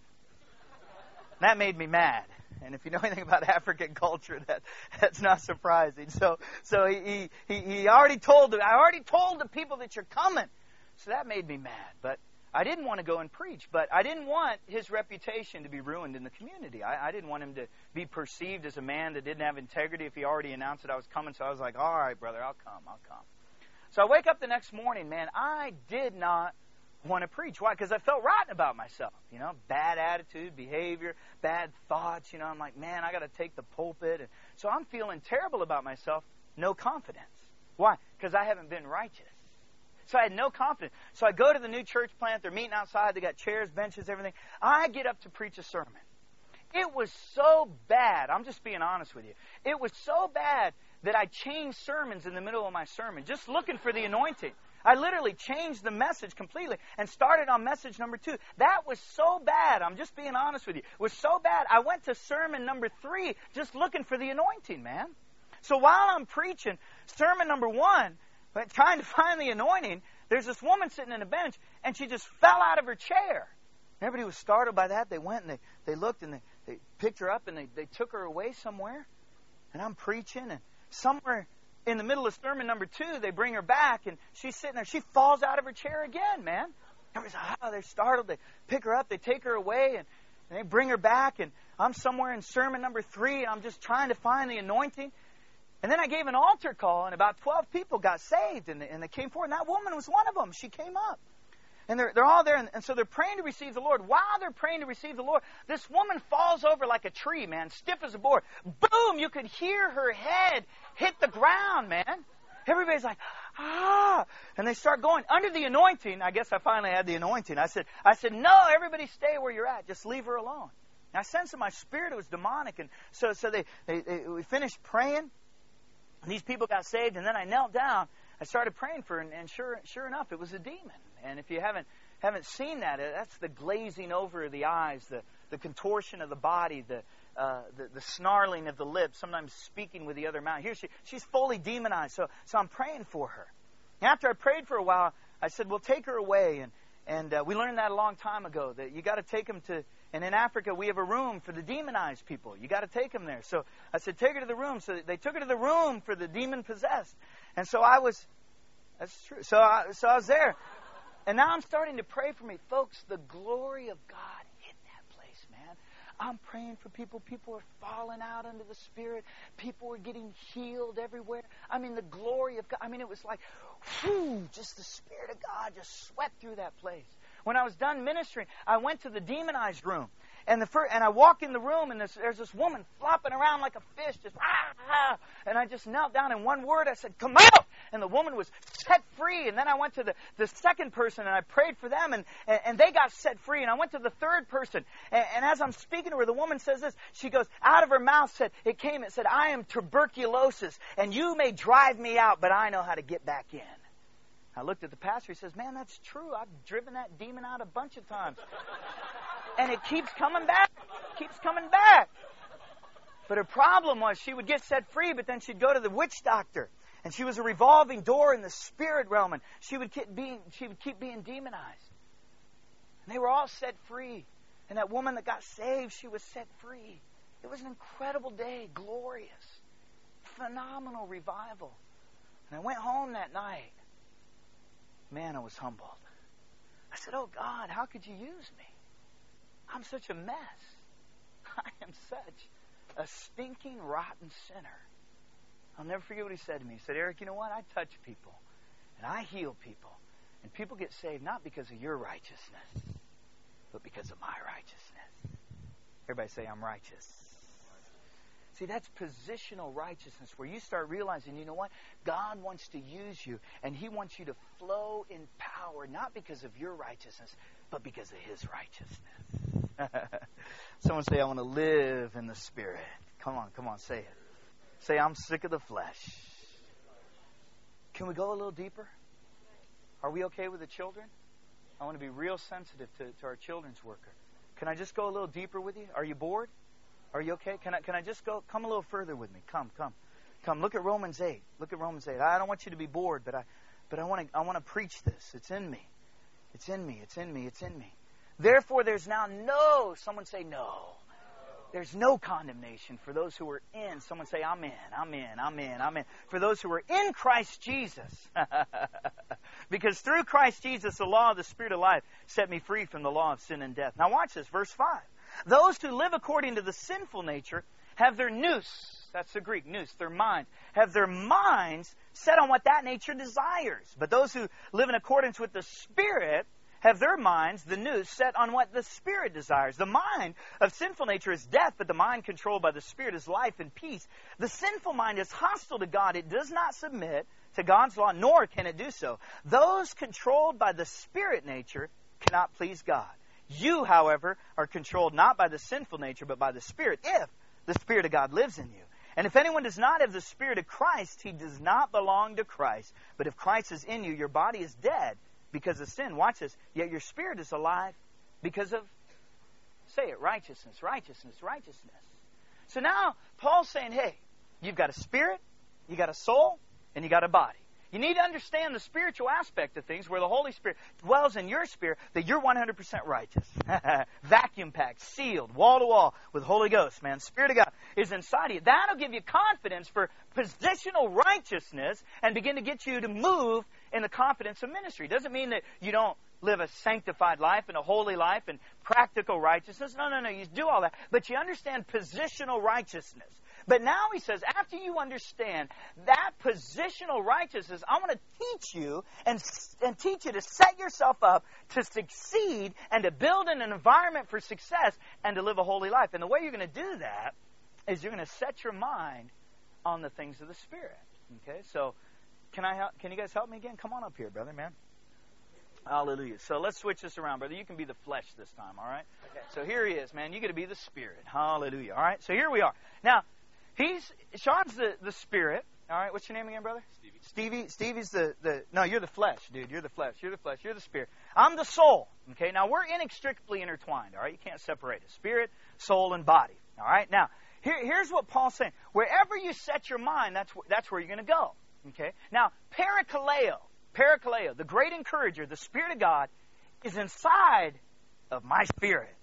That made me mad. And if you know anything about African culture, that that's not surprising. So, so he, he, he already told them, I already told the people that you're coming. So that made me mad. But I didn't want to go and preach, but I didn't want his reputation to be ruined in the community. I, I didn't want him to be perceived as a man that didn't have integrity if he already announced that I was coming. So I was like, all right, brother, I'll come, I'll come. So I wake up the next morning, man, I did not want to preach. Why? Because I felt rotten about myself. You know, bad attitude, behavior, bad thoughts. You know, I'm like, man, I got to take the pulpit. And so I'm feeling terrible about myself, no confidence. Why? Because I haven't been righteous. So I had no confidence. So I go to the new church plant. They're meeting outside. They got chairs, benches, everything. I get up to preach a sermon. It was so bad. I'm just being honest with you. It was so bad that I changed sermons in the middle of my sermon, just looking for the anointing. I literally changed the message completely and started on message number two. That was so bad. I'm just being honest with you. It was so bad. I went to sermon number three just looking for the anointing, man. So while I'm preaching sermon number one, but trying to find the anointing, there's this woman sitting in a bench, and she just fell out of her chair. Everybody was startled by that. They went and they, they looked, and they, they picked her up, and they, they took her away somewhere. And I'm preaching, and somewhere in the middle of sermon number two, they bring her back, and she's sitting there. She falls out of her chair again, man. Everybody's like, oh, they're startled. They pick her up, they take her away, and, and they bring her back, and I'm somewhere in sermon number three, and I'm just trying to find the anointing. And then I gave an altar call, and about twelve people got saved, and they, and they came forward. And that woman was one of them. She came up. And they're, they're all there, and, and so they're praying to receive the Lord. While they're praying to receive the Lord, this woman falls over like a tree, man, stiff as a board. Boom! You could hear her head hit the ground, man. Everybody's like, ah! And they start going. Under the anointing, I guess I finally had the anointing. I said, I said, no, everybody stay where you're at. Just leave her alone. And I sensed in my spirit it was demonic. And so, so they, they, they we finished praying. And these people got saved, and then I knelt down. I started praying for her, and, and sure, sure enough, it was a demon. And if you haven't haven't seen that, that's the glazing over of the eyes, the, the contortion of the body, the, uh, the the snarling of the lips, sometimes speaking with the other mouth. Here she she's fully demonized. So so I'm praying for her. And after I prayed for a while, I said, "Well, take her away." And and uh, we learned that a long time ago that you got to take them to. And in Africa, we have a room for the demonized people. You got to take them there. So I said, take her to the room. So they took her to the room for the demon-possessed. And so I was, that's true. So I, so I was there. And now I'm starting to pray for me. Folks, the glory of God hit that place, man. I'm praying for people. People are falling out under the Spirit. People are getting healed everywhere. I mean, the glory of God. I mean, it was like, whew, just the Spirit of God just swept through that place. When I was done ministering, I went to the demonized room. And the first, and I walk in the room, and there's, there's this woman flopping around like a fish, just ah, ah. And I just knelt down, in one word I said, "Come out!" And the woman was set free. And then I went to the, the second person, and I prayed for them, and, and, and they got set free. And I went to the third person, and, and as I'm speaking to her, the woman says this. She goes, out of her mouth said, it came, it said, "I am tuberculosis, and you may drive me out, but I know how to get back in." I looked at the pastor. He says, "Man, that's true. I've driven that demon out a bunch of times. And it keeps coming back. Keeps coming back." But her problem was she would get set free, but then she'd go to the witch doctor. And she was a revolving door in the spirit realm. And she would keep being, she would keep being demonized. And they were all set free. And that woman that got saved, she was set free. It was an incredible day. Glorious. Phenomenal revival. And I went home that night. Man, I was humbled. I said, "Oh God, how could you use me? I'm such a mess. I am such a stinking, rotten sinner." I'll never forget what he said to me. He said, "Eric, you know what? I touch people, and I heal people, and people get saved not because of your righteousness, but because of my righteousness." Everybody say, "I'm righteous." See, that's positional righteousness, where you start realizing, you know what? God wants to use you, and He wants you to flow in power, not because of your righteousness, but because of His righteousness. Someone say, "I want to live in the Spirit." Come on, come on, say it. Say, "I'm sick of the flesh." Can we go a little deeper? Are we okay with the children? I want to be real sensitive to, to our children's worker. Can I just go a little deeper with you? Are you bored? Are you okay? Can I can I just go? Come a little further with me. Come, come, come. Look at Romans eight. Look at Romans eight. I don't want you to be bored, but I, but I want to I want to preach this. It's in me. It's in me. It's in me. It's in me. Therefore, there's now no. Someone say no. There's no condemnation for those who are in. Someone say, "I'm in. I'm in. I'm in. I'm in." For those who are in Christ Jesus, because through Christ Jesus, the law of the Spirit of life set me free from the law of sin and death. Now, watch this, verse five. Those who live according to the sinful nature have their nous, that's the Greek, nous, their minds, have their minds set on what that nature desires. But those who live in accordance with the Spirit have their minds, the nous, set on what the Spirit desires. The mind of sinful nature is death, but the mind controlled by the Spirit is life and peace. The sinful mind is hostile to God. It does not submit to God's law, nor can it do so. Those controlled by the Spirit nature cannot please God. You, however, are controlled not by the sinful nature, but by the Spirit, if the Spirit of God lives in you. And if anyone does not have the Spirit of Christ, he does not belong to Christ. But if Christ is in you, your body is dead because of sin. Watch this. Yet your spirit is alive because of, say it, righteousness, righteousness, righteousness. So now, Paul's saying, hey, you've got a spirit, you got a soul, and you got a body. You need to understand the spiritual aspect of things, where the Holy Spirit dwells in your spirit, that you're one hundred percent righteous. Vacuum packed, sealed, wall to wall with Holy Ghost, man. Spirit of God is inside of you. That'll give you confidence for positional righteousness and begin to get you to move in the confidence of ministry. Doesn't mean that you don't live a sanctified life and a holy life and practical righteousness. No, no, no. You do all that. But you understand positional righteousness. But now he says, after you understand that positional righteousness, I want to teach you and, and teach you to set yourself up to succeed and to build an environment for success and to live a holy life. And the way you're going to do that is you're going to set your mind on the things of the Spirit. Okay, so can I help, can you guys help me again? Come on up here, brother, man. Hallelujah. So let's switch this around, brother. You can be the flesh this time, all right? Okay. So here he is, man. You got to be the Spirit. Hallelujah. All right, so here we are. Now, He's Sean's the, the Spirit. All right, what's your name again, brother? Stevie. Stevie. Stevie's the, the no, you're the flesh, dude. You're the flesh. You're the flesh. You're the Spirit. I'm the soul. Okay, now we're inextricably intertwined. All right, you can't separate it. Spirit, soul, and body. All right, now here, here's what Paul's saying. Wherever you set your mind, that's that's where you're going to go. Okay, now parakaleo, parakaleo, the great encourager, the Spirit of God, is inside of my spirit.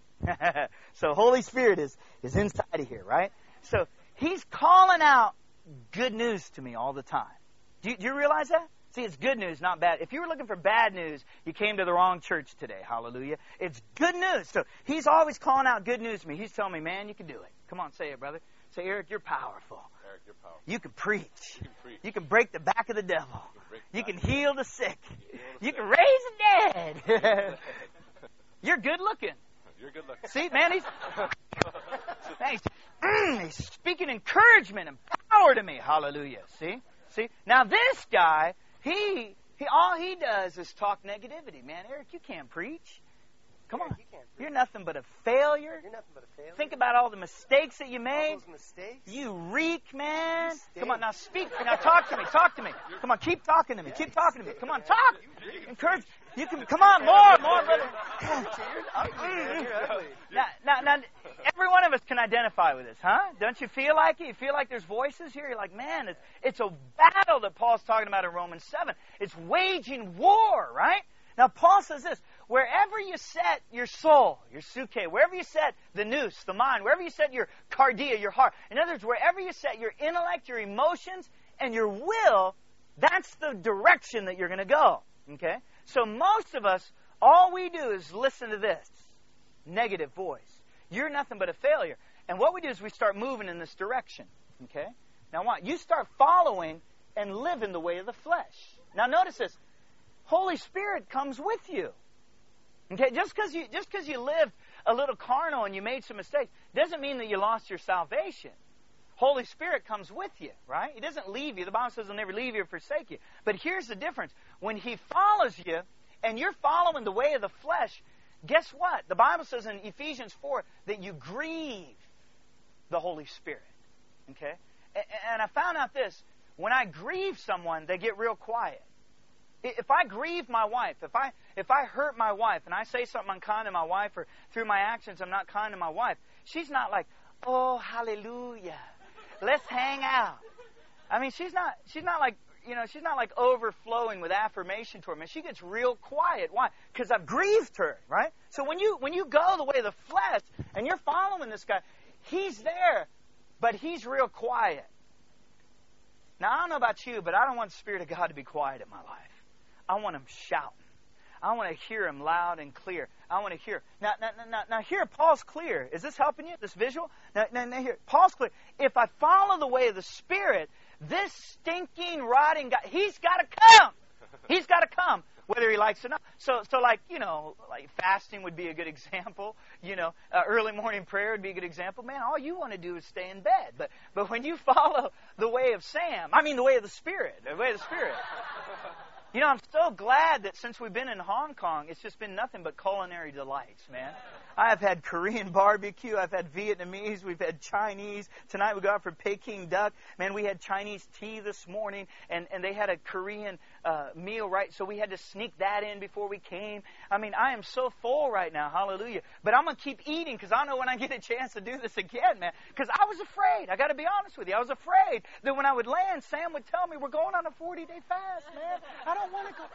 So Holy Spirit is is inside of here, right? So He's calling out good news to me all the time. Do you, do you realize that? See, it's good news, not bad. If you were looking for bad news, you came to the wrong church today. Hallelujah. It's good news. So he's always calling out good news to me. He's telling me, man, you can do it. Come on, say it, brother. Say, Eric, you're powerful. Eric, you're powerful. You can preach. You can, preach. You can break the back of the devil. You can, you can heal the sick. You, the you sick. can raise the dead. You're good looking. You're good looking. See, man, he's, man, he's, mm, he's speaking encouragement and power to me. Hallelujah. See? See? Now this guy, he, he all he does is talk negativity. Man, Eric, you can't preach. Come on. You can't preach. You're nothing but a failure. You're nothing but a failure. Think about all the mistakes that you All made. those mistakes. You reek, man. You stink. Come on, now speak. Now talk to me. Talk to me. Come on, keep talking to me. Keep talking to me. Come on, talk. Encourage. You can. Come on, more, more, brother. You're ugly, man. You're ugly. Now, now, now, every one of us can identify with this, huh? Don't you feel like it? You feel like there's voices here? You're like, man, it's, it's a battle that Paul's talking about in Romans seven. It's waging war, right? Now, Paul says this, wherever you set your soul, your suke, wherever you set the nous, the mind, wherever you set your cardia, your heart, in other words, wherever you set your intellect, your emotions, and your will, that's the direction that you're going to go, okay? So most of us, all we do is listen to this negative voice. You're nothing but a failure. And what we do is we start moving in this direction, okay? Now, what? You start following and living the way of the flesh. Now, notice this. Holy Spirit comes with you. Okay, just because you just because you lived a little carnal and you made some mistakes doesn't mean that you lost your salvation. Holy Spirit comes with you, right? He doesn't leave you. The Bible says He'll never leave you or forsake you. But here's the difference. When He follows you and you're following the way of the flesh, guess what? The Bible says in Ephesians four that you grieve the Holy Spirit. Okay? And I found out this. When I grieve someone, they get real quiet. If I grieve my wife, if I if I hurt my wife and I say something unkind to my wife or through my actions I'm not kind to my wife, she's not like, oh, hallelujah, let's hang out. I mean, she's not she's not like, you know, she's not like overflowing with affirmation toward me. She gets real quiet. Why? Because I've grieved her, right? So when you when you go the way of the flesh and you're following this guy, he's there, but he's real quiet. Now, I don't know about you, but I don't want the Spirit of God to be quiet in my life. I want Him shouting. I want to hear Him loud and clear. I want to hear. Now, now, now, now here, Paul's clear. Is this helping you, this visual? Now, now, now here, Paul's clear. If I follow the way of the Spirit, this stinking, rotting guy, he's got to come. He's got to come, whether he likes it or not. So, so like, you know, like fasting would be a good example. You know, uh, early morning prayer would be a good example. Man, all you want to do is stay in bed. But, but when you follow the way of Sam, I mean the way of the Spirit, the way of the Spirit. You know, I'm so glad that since we've been in Hong Kong, it's just been nothing but culinary delights, man. I've had Korean barbecue. I've had Vietnamese. We've had Chinese. Tonight we go out for Peking duck. Man, we had Chinese tea this morning, and, and they had a Korean uh, meal, right? So we had to sneak that in before we came. I mean, I am so full right now. Hallelujah. But I'm going to keep eating because I know when I get a chance to do this again, man. Because I was afraid. I got to be honest with you. I was afraid that when I would land, Sam would tell me, we're going on a forty-day fast, man. I don't want to go.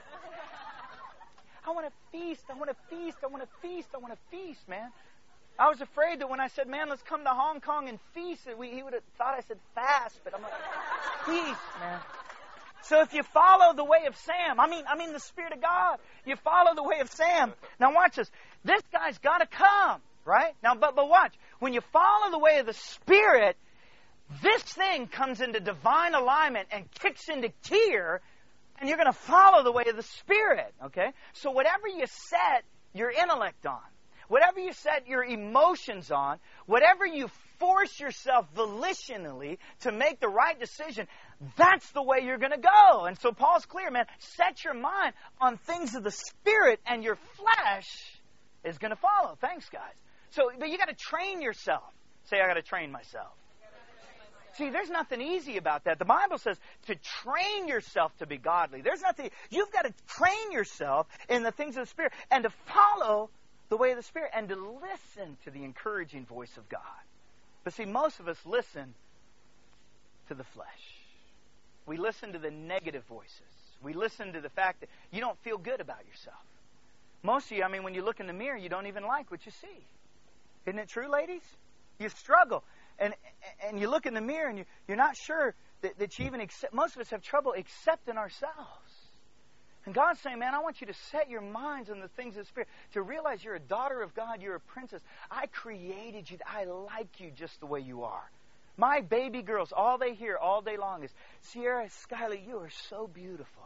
I want to feast. I want to feast. I want to feast. I want to feast, man. I was afraid that when I said, man, let's come to Hong Kong and feast, that we, he would have thought I said fast. But I'm like, feast, man. So if you follow the way of Sam, I mean, I mean the Spirit of God, you follow the way of Sam. Now watch this. This guy's got to come, right? Now, but, but watch. When you follow the way of the Spirit, this thing comes into divine alignment and kicks into gear. And you're going to follow the way of the Spirit, okay? So whatever you set your intellect on, whatever you set your emotions on, whatever you force yourself volitionally to make the right decision, that's the way you're going to go. And so Paul's clear, man, set your mind on things of the Spirit and your flesh is going to follow. Thanks, guys. So, but you got to train yourself. Say, I got to train myself. See, there's nothing easy about that. The Bible says to train yourself to be godly. There's nothing. You've got to train yourself in the things of the Spirit and to follow the way of the Spirit and to listen to the encouraging voice of God. But see, most of us listen to the flesh. We listen to the negative voices. We listen to the fact that you don't feel good about yourself. Most of you, I mean, when you look in the mirror, you don't even like what you see. Isn't it true, ladies? You struggle. And and you look in the mirror and you, you're not sure that, that you even accept. Most of us have trouble accepting ourselves. And God's saying, man, I want you to set your minds on the things of the Spirit, to realize you're a daughter of God, you're a princess. I created you. I like you just the way you are. My baby girls, all they hear all day long is, Sierra, Skylar, you are so beautiful.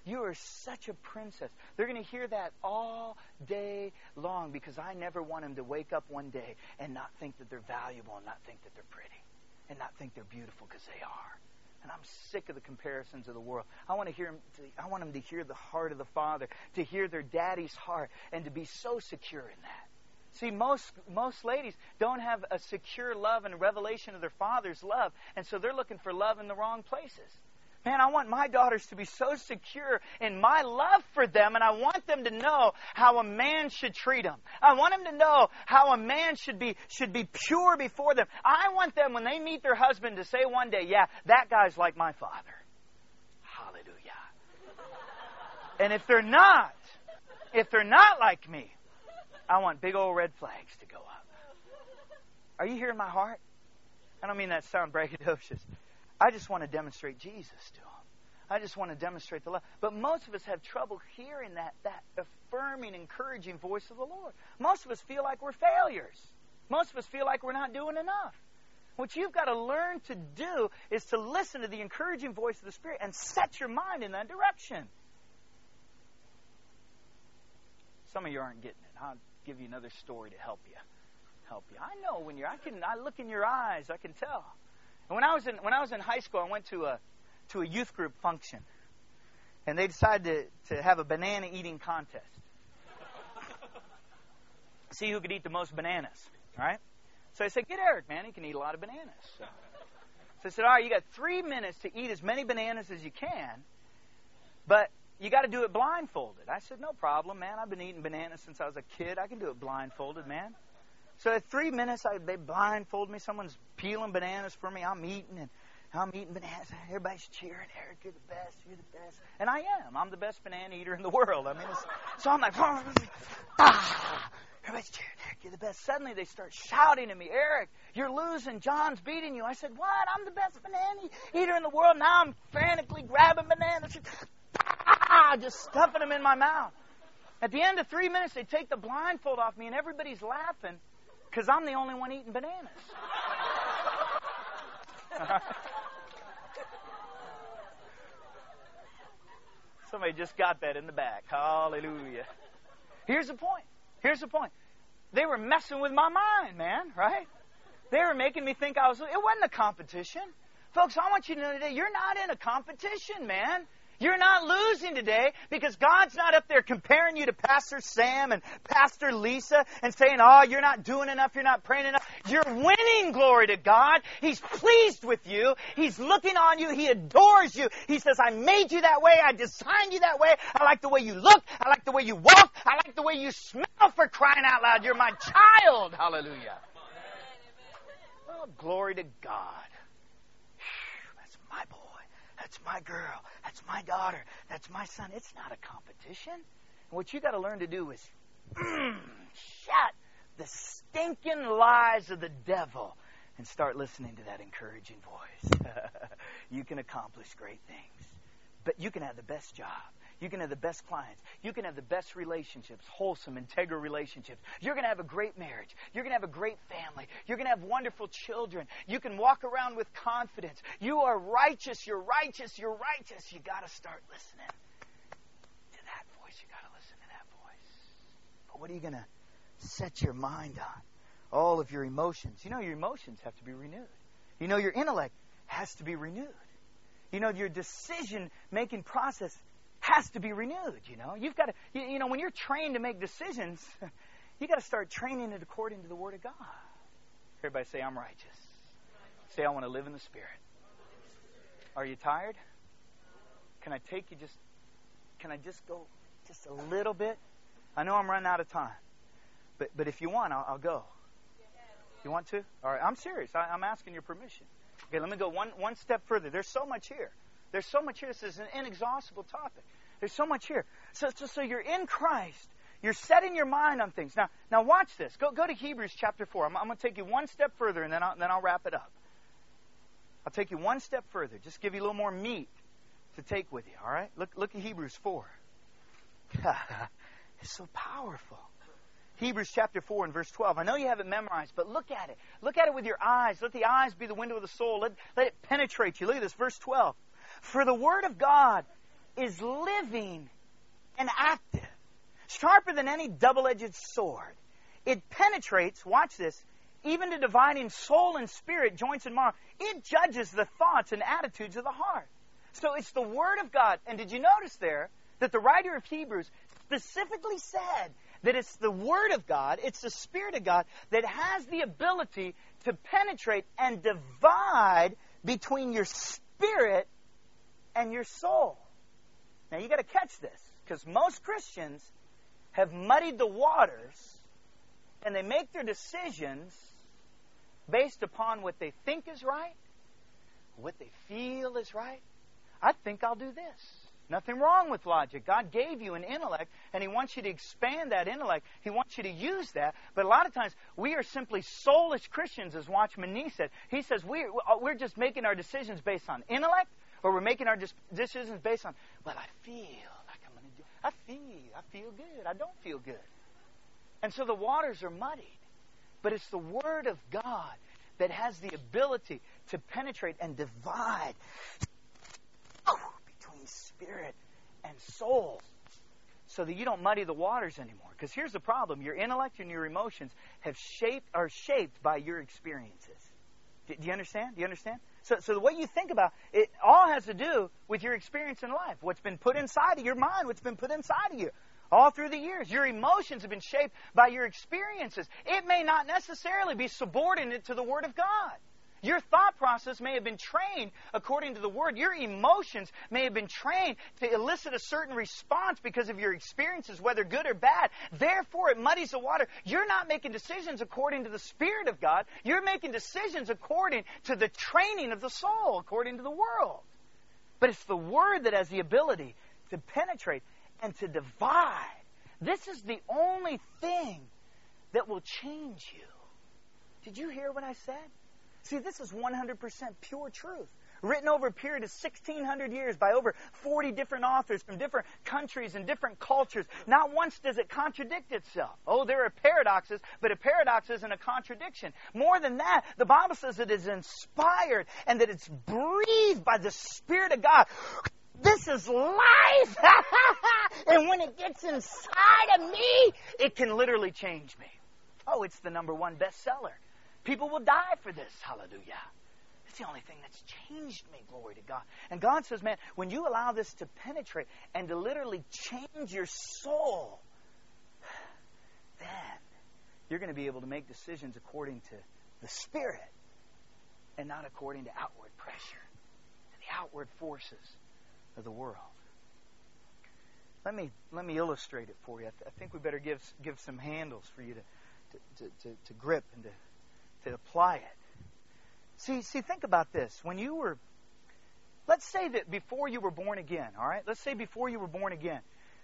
You are such a princess. They're going to hear that all day long because I never want them to wake up one day and not think that they're valuable and not think that they're pretty and not think they're beautiful because they are. And I'm sick of the comparisons of the world. I want to hear them to, I want them to hear the heart of the Father, to hear their daddy's heart, and to be so secure in that. See, most most ladies don't have a secure love and a revelation of their father's love, and so they're looking for love in the wrong places. Man, I want my daughters to be so secure in my love for them, and I want them to know how a man should treat them. I want them to know how a man should be should be pure before them. I want them, when they meet their husband, to say one day, yeah, that guy's like my father. Hallelujah. And if they're not, if they're not like me, I want big old red flags to go up. Are you hearing my heart? I don't mean that to sound braggadocious. I just want to demonstrate Jesus to them. I just want to demonstrate the love. But most of us have trouble hearing that, that affirming, encouraging voice of the Lord. Most of us feel like we're failures. Most of us feel like we're not doing enough. What you've got to learn to do is to listen to the encouraging voice of the Spirit and set your mind in that direction. Some of you aren't getting it. I'll give you another story to help you. Help you. I know when you're. I can. I look in your eyes. I can tell. And when I was in when I was in high school, I went to a to a youth group function, and they decided to to have a banana eating contest. See who could eat the most bananas. Right? So I said, "Get Eric, man. He can eat a lot of bananas." So, so I said, "All right, you got three minutes to eat as many bananas as you can, but you got to do it blindfolded." I said, "No problem, man. I've been eating bananas since I was a kid. I can do it blindfolded, man." So at three minutes, I, they blindfold me. Someone's peeling bananas for me. I'm eating, and I'm eating bananas. Everybody's cheering. Eric, you're the best. You're the best. And I am. I'm the best banana eater in the world. I mean, it's, so I'm like, ah, everybody's cheering. Eric, you're the best. Suddenly they start shouting at me, "Eric, you're losing. John's beating you." I said, "What? I'm the best banana eater in the world." Now I'm frantically grabbing bananas, just stuffing them in my mouth. At the end of three minutes, they take the blindfold off me, and everybody's laughing because I'm the only one eating bananas. Somebody just got that in the back. Hallelujah. Here's the point. Here's the point. They were messing with my mind, man, right? They were making me think I was... It wasn't a competition. Folks, I want you to know today, you're not in a competition, man. You're not losing today because God's not up there comparing you to Pastor Sam and Pastor Lisa and saying, "Oh, you're not doing enough, you're not praying enough." You're winning, glory to God. He's pleased with you. He's looking on you. He adores you. He says, "I made you that way. I designed you that way. I like the way you look. I like the way you walk. I like the way you smell," for crying out loud. You're my child. Hallelujah. Oh, glory to God. That's my boy. That's my girl. That's my daughter. That's my son. It's not a competition. What you got to learn to do is mm, shut the stinking lies of the devil and start listening to that encouraging voice. You can accomplish great things. But you can have the best job. You can have the best clients. You can have the best relationships, wholesome, integral relationships. You're going to have a great marriage. You're going to have a great family. You're going to have wonderful children. You can walk around with confidence. You are righteous. You're righteous. You're righteous. You got to start listening to that voice. You got to listen to that voice. But what are you going to set your mind on? All of your emotions. You know, your emotions have to be renewed. You know, your intellect has to be renewed. You know, your decision-making process has to be renewed, you know. You've got to, you, you know, when you're trained to make decisions, you got to start training it according to the Word of God. Everybody say, "I'm righteous." Say, "I want to live in the Spirit." Are you tired? Can I take you just, can I just go just a little bit? I know I'm running out of time. But but if you want, I'll, I'll go. You want to? All right, I'm serious. I, I'm asking your permission. Okay, let me go one, one step further. There's so much here. There's so much here. This is an inexhaustible topic. There's so much here. So, so, so you're in Christ. You're setting your mind on things. Now, now watch this. Go, go to Hebrews chapter four. I'm, I'm going to take you one step further, and then I'll, then I'll wrap it up. I'll take you one step further. Just give you a little more meat to take with you. All right? Look, look at Hebrews four. It's so powerful. Hebrews chapter four and verse twelve. I know you have it memorized, but look at it. Look at it with your eyes. Let the eyes be the window of the soul. Let, let it penetrate you. Look at this, verse twelve. "For the word of God is living and active, sharper than any double-edged sword. It penetrates, watch this, even to dividing soul and spirit, joints and marrow. It judges the thoughts and attitudes of the heart. So it's the Word of God. And did you notice there that the writer of Hebrews specifically said that it's the Word of God, it's the Spirit of God that has the ability to penetrate and divide between your spirit and your soul. Now you got to catch this, because most Christians have muddied the waters and they make their decisions based upon what they think is right, what they feel is right. I think I'll do this. Nothing wrong with logic. God gave you an intellect, and He wants you to expand that intellect. He wants you to use that. But a lot of times, we are simply soulless Christians, as Watchman Nee said. He says we're, we're just making our decisions based on intellect, or we're making our decisions based on, well, I feel like I'm going to do I feel. I feel good. I don't feel good. And so the waters are muddied. But it's the Word of God that has the ability to penetrate and divide between spirit and soul, so that you don't muddy the waters anymore. Because here's the problem: your intellect and your emotions have shaped are shaped by your experiences. Do, do you understand? Do you understand? So, so the way you think about it all has to do with your experience in life. What's been put inside of your mind, what's been put inside of you all through the years. Your emotions have been shaped by your experiences. It may not necessarily be subordinate to the Word of God. Your thought process may have been trained according to the Word. Your emotions may have been trained to elicit a certain response because of your experiences, whether good or bad. Therefore, it muddies the water. You're not making decisions according to the Spirit of God. You're making decisions according to the training of the soul, according to the world. But it's the Word that has the ability to penetrate and to divide. This is the only thing that will change you. Did you hear what I said? See, this is one hundred percent pure truth, written over a period of sixteen hundred years by over forty different authors from different countries and different cultures. Not once does it contradict itself. Oh, there are paradoxes, but a paradox isn't a contradiction. More than that, the Bible says it is inspired and that it's breathed by the Spirit of God. This is life! And when it gets inside of me, it can literally change me. Oh, it's the number one bestseller. People will die for this. Hallelujah. It's the only thing that's changed me. Glory to God. And God says, man, when you allow this to penetrate and to literally change your soul, then you're going to be able to make decisions according to the Spirit and not according to outward pressure and the outward forces of the world. Let me let me illustrate it for you. I, th- I think we better give give some handles for you to to, to, to, to grip and to to apply it. See, see, think about this. When you were, let's say that before you were born again, all right? Let's say before you were born again.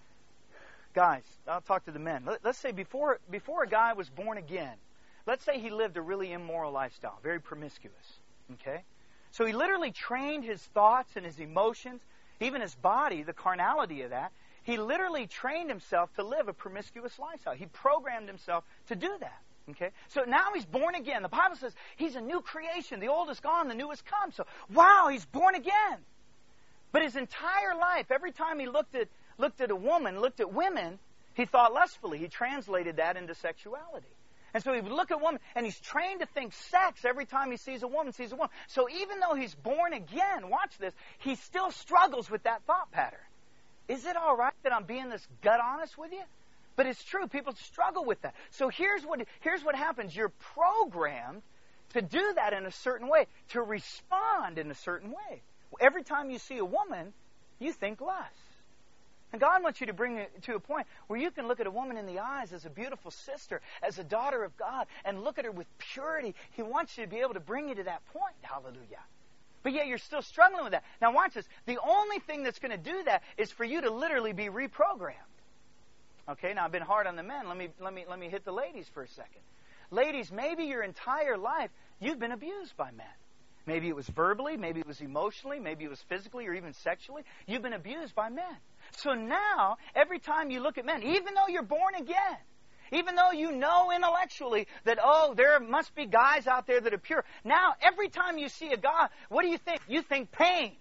Guys, I'll talk to the men. Let, let's say before before a guy was born again, let's say he lived a really immoral lifestyle, very promiscuous, okay? So he literally trained his thoughts and his emotions, even his body, the carnality of that. He literally trained himself to live a promiscuous lifestyle. He programmed himself to do that. Okay? So now he's born again. The Bible says he's a new creation. The old is gone, the new has come. So, wow, he's born again. But his entire life, every time he looked at looked at a woman, looked at women, he thought lustfully. He translated that into sexuality. And so he would look at a woman, and he's trained to think sex every time he sees a woman, sees a woman. So even though he's born again, watch this, he still struggles with that thought pattern. Is it all right that I'm being this gut honest with you? But it's true. People struggle with that. So here's what here's what happens. You're programmed to do that in a certain way, to respond in a certain way. Every time you see a woman, you think lust. And God wants you to bring it to a point where you can look at a woman in the eyes as a beautiful sister, as a daughter of God, and look at her with purity. He wants you to be able to bring you to that point. Hallelujah. But yet you're still struggling with that. Now watch this. The only thing that's going to do that is for you to literally be reprogrammed. Okay, now I've been hard on the men. Let me let me let me hit the ladies for a second. Ladies, maybe your entire life you've been abused by men. Maybe it was verbally, maybe it was emotionally, maybe it was physically or even sexually. You've been abused by men. So now, every time you look at men, even though you're born again, even though you know intellectually that, oh, there must be guys out there that are pure, now every time you see a guy, what do you think? You think pain.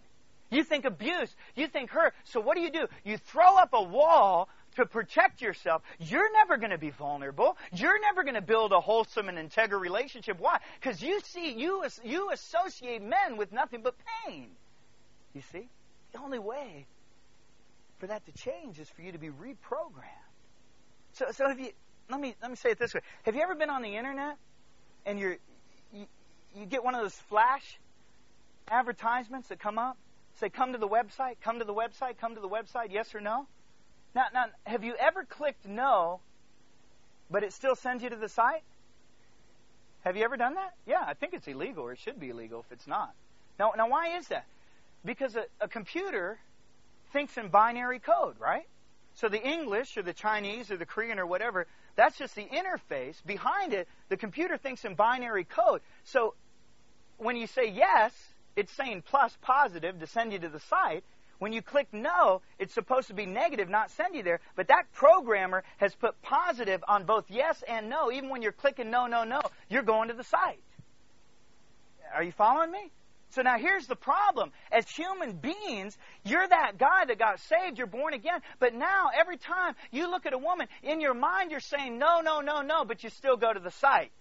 You think abuse. You think hurt. So what do you do? You throw up a wall to protect yourself. You're never going to be vulnerable. You're never going to build a wholesome and integral relationship. Why? Because you see, you, you associate men with nothing but pain. You see? The only way for that to change is for you to be reprogrammed. So, so have you, let me, let me say it this way. Have you ever been on the internet and you're, you, you get one of those flash advertisements that come up? Say, come to the website, come to the website, come to the website, yes or no? Now, now, have you ever clicked no, but it still sends you to the site? Have you ever done that? Yeah, I think it's illegal, or it should be illegal if it's not. Now, now why is that? Because a, a computer thinks in binary code, right? So the English or the Chinese or the Korean or whatever, that's just the interface. Behind it, the computer thinks in binary code. So when you say yes, it's saying plus positive to send you to the site. When you click no, it's supposed to be negative, not send you there. But that programmer has put positive on both yes and no. Even when you're clicking no, no, no, you're going to the site. Are you following me? So now here's the problem. As human beings, you're that guy that got saved, you're born again. But now every time you look at a woman, in your mind you're saying no, no, no, no, but you still go to the site.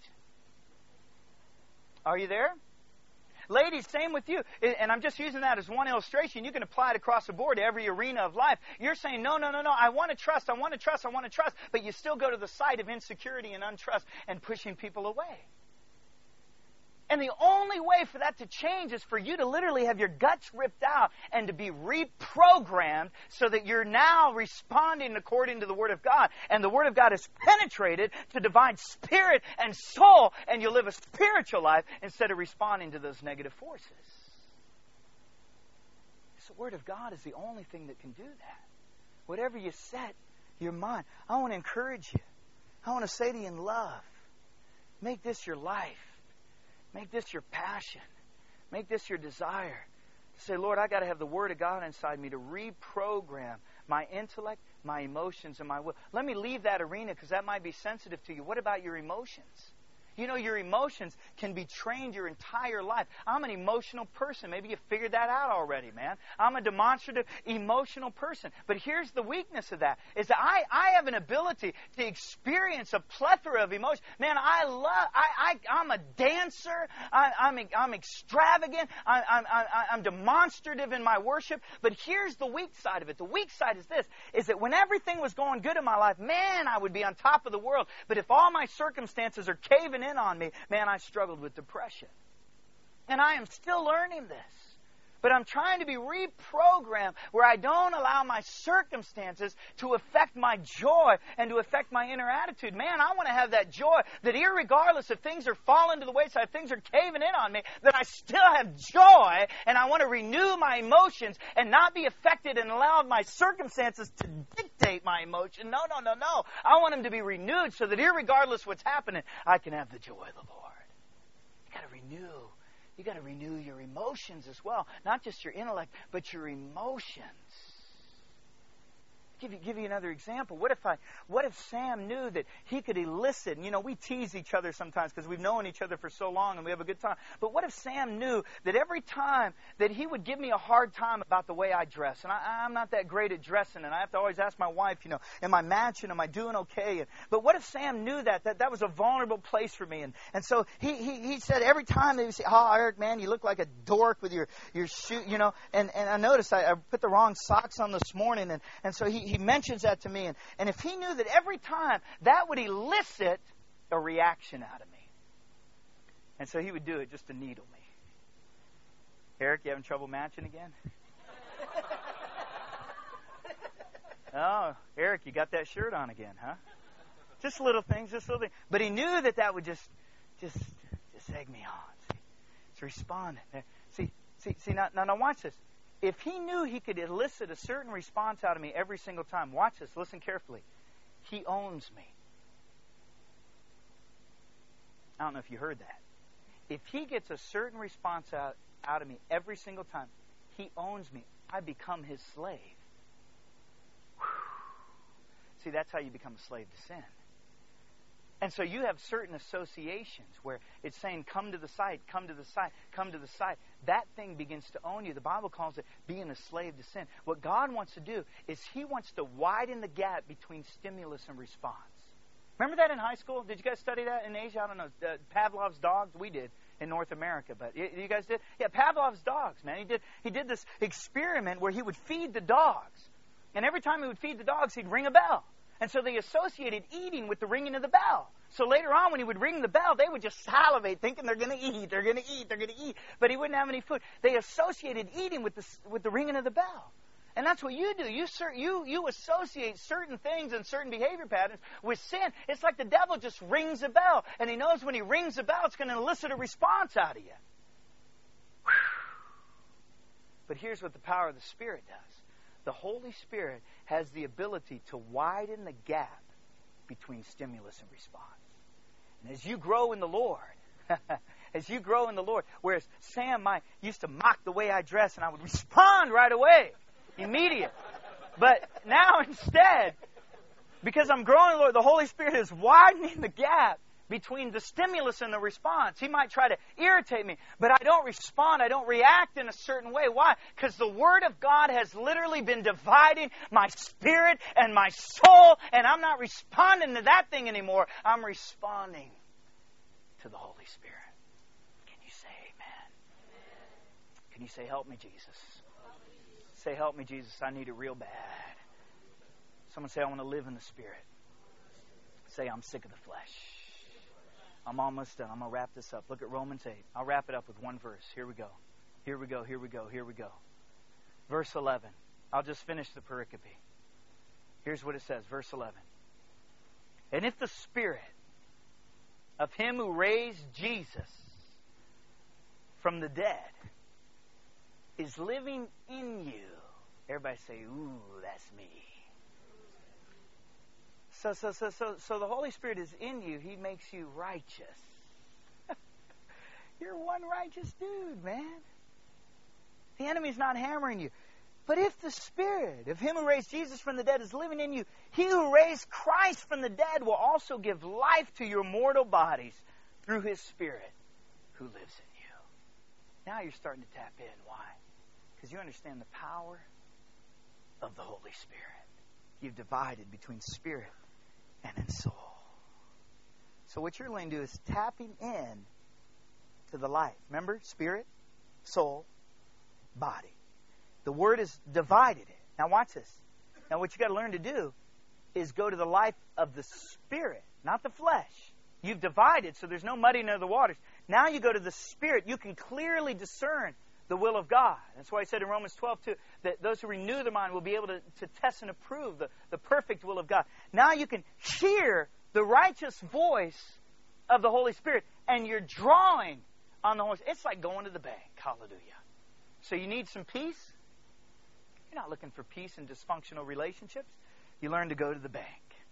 Are you there? Ladies, same with you. And I'm just using that as one illustration. You can apply it across the board to every arena of life. You're saying, no, no, no, no, I want to trust, I want to trust, I want to trust. But you still go to the site of insecurity and untrust and pushing people away. And the only way for that to change is for you to literally have your guts ripped out and to be reprogrammed so that you're now responding according to the Word of God. And the Word of God is penetrated to divide spirit and soul, and you live a spiritual life instead of responding to those negative forces. The Word of God is the only thing that can do that. Whatever you set your mind, I want to encourage you. I want to say to you in love, make this your life. Make this your passion. Make this your desire. Say, Lord, I got to have the Word of God inside me to reprogram my intellect, my emotions, and my will. Let me leave that arena because that might be sensitive to you. What about your emotions? You know, your emotions can be trained your entire life. I'm an emotional person. Maybe you figured that out already, man. I'm a demonstrative, emotional person. But here's the weakness of that, is that I, I have an ability to experience a plethora of emotions. Man, I love, I, I, I'm a dancer. I, I'm, I'm extravagant. I, I'm, I, I'm demonstrative in my worship. But here's the weak side of it. The weak side is this, is that when everything was going good in my life, man, I would be on top of the world. But if all my circumstances are caving in on me, man, I struggled with depression. And I am still learning this. But I'm trying to be reprogrammed where I don't allow my circumstances to affect my joy and to affect my inner attitude. Man, I want to have that joy that irregardless if things are falling to the wayside, if things are caving in on me, that I still have joy, and I want to renew my emotions and not be affected and allow my circumstances to dictate my emotion. No, no, no, no. I want them to be renewed so that irregardless what's happening, I can have the joy of the Lord. You got to renew. You got to renew your emotions as well. Not just your intellect, but your emotions. Give you, give you another example. What if I, what if Sam knew that he could elicit, and you know, we tease each other sometimes because we've known each other for so long and we have a good time. But what if Sam knew that every time that he would give me a hard time about the way I dress, and I, I'm not that great at dressing, and I have to always ask my wife, you know, am I matching? Am I doing okay? And, but what if Sam knew that, that that was a vulnerable place for me? And, and so he, he, he said every time they would say, oh, Eric, man, you look like a dork with your, your shoe, you know. And, and I noticed I, I put the wrong socks on this morning, and, and so he, he mentions that to me. And, and if he knew that every time that would elicit a reaction out of me. And so he would do it just to needle me. Eric, you having trouble matching again? Oh, Eric, you got that shirt on again, huh? Just little things, just little things. But he knew that that would just, just, just egg me on. See, it's responding. See, see, see. Now, now, now, watch this. If he knew he could elicit a certain response out of me every single time, watch this, listen carefully. He owns me. I don't know if you heard that. If he gets a certain response out, out of me every single time, he owns me. I become his slave. Whew. See, that's how you become a slave to sin. And so you have certain associations where it's saying, come to the site, come to the site, come to the site. That thing begins to own you. The Bible calls it being a slave to sin. What God wants to do is He wants to widen the gap between stimulus and response. Remember that in high school? Did you guys study that in Asia? I don't know. Uh, Pavlov's dogs? We did in North America. But you, you guys did? Yeah, Pavlov's dogs, man. He did, he did this experiment where he would feed the dogs. And every time he would feed the dogs, he'd ring a bell. And so they associated eating with the ringing of the bell. So later on, when he would ring the bell, they would just salivate, thinking they're going to eat, they're going to eat, they're going to eat. But he wouldn't have any food. They associated eating with the, with the ringing of the bell. And that's what you do. You, you, you associate certain things and certain behavior patterns with sin. It's like the devil just rings a bell. And he knows when he rings a bell, it's going to elicit a response out of you. Whew. But here's what the power of the Spirit does. The Holy Spirit has the ability to widen the gap between stimulus and response. And as you grow in the Lord, as you grow in the Lord, whereas Sam might used to mock the way I dress and I would respond right away, immediate. But now instead, because I'm growing in the Lord, the Holy Spirit is widening the gap between the stimulus and the response. He might try to irritate me, but I don't respond. I don't react in a certain way. Why? Because the Word of God has literally been dividing my spirit and my soul, and I'm not responding to that thing anymore. I'm responding to the Holy Spirit. Can you say amen? Can you say, help me, Jesus? Say, help me, Jesus. I need it real bad. Someone say, I want to live in the Spirit. Say, I'm sick of the flesh. I'm almost done. I'm going to wrap this up. Look at Romans eight. I'll wrap it up with one verse. Here we go. Here we go. Here we go. Here we go. Verse eleven. I'll just finish the pericope. Here's what it says. Verse eleven. And if the Spirit of Him who raised Jesus from the dead is living in you. Everybody say, ooh, that's me. So, so, so, so, so the Holy Spirit is in you. He makes you righteous. You're one righteous dude, man. The enemy's not hammering you. But if the Spirit of Him who raised Jesus from the dead is living in you, He who raised Christ from the dead will also give life to your mortal bodies through His Spirit who lives in you. Now you're starting to tap in. Why? Because you understand the power of the Holy Spirit. You've divided between spirit and in soul. So what you're going to do is tapping in to the life. Remember? Spirit, soul, body. The Word has divided it. Now watch this. Now what you got to learn to do is go to the life of the Spirit, not the flesh. You've divided, so there's no muddying of the waters. Now you go to the Spirit. You can clearly discern the will of God. That's why he said in Romans twelve two that those who renew their mind will be able to, to test and approve the, the perfect will of God. Now you can hear the righteous voice of the Holy Spirit, and you're drawing on the Holy Spirit. It's like going to the bank. Hallelujah. So you need some peace? You're not looking for peace in dysfunctional relationships. You learn to go to the bank.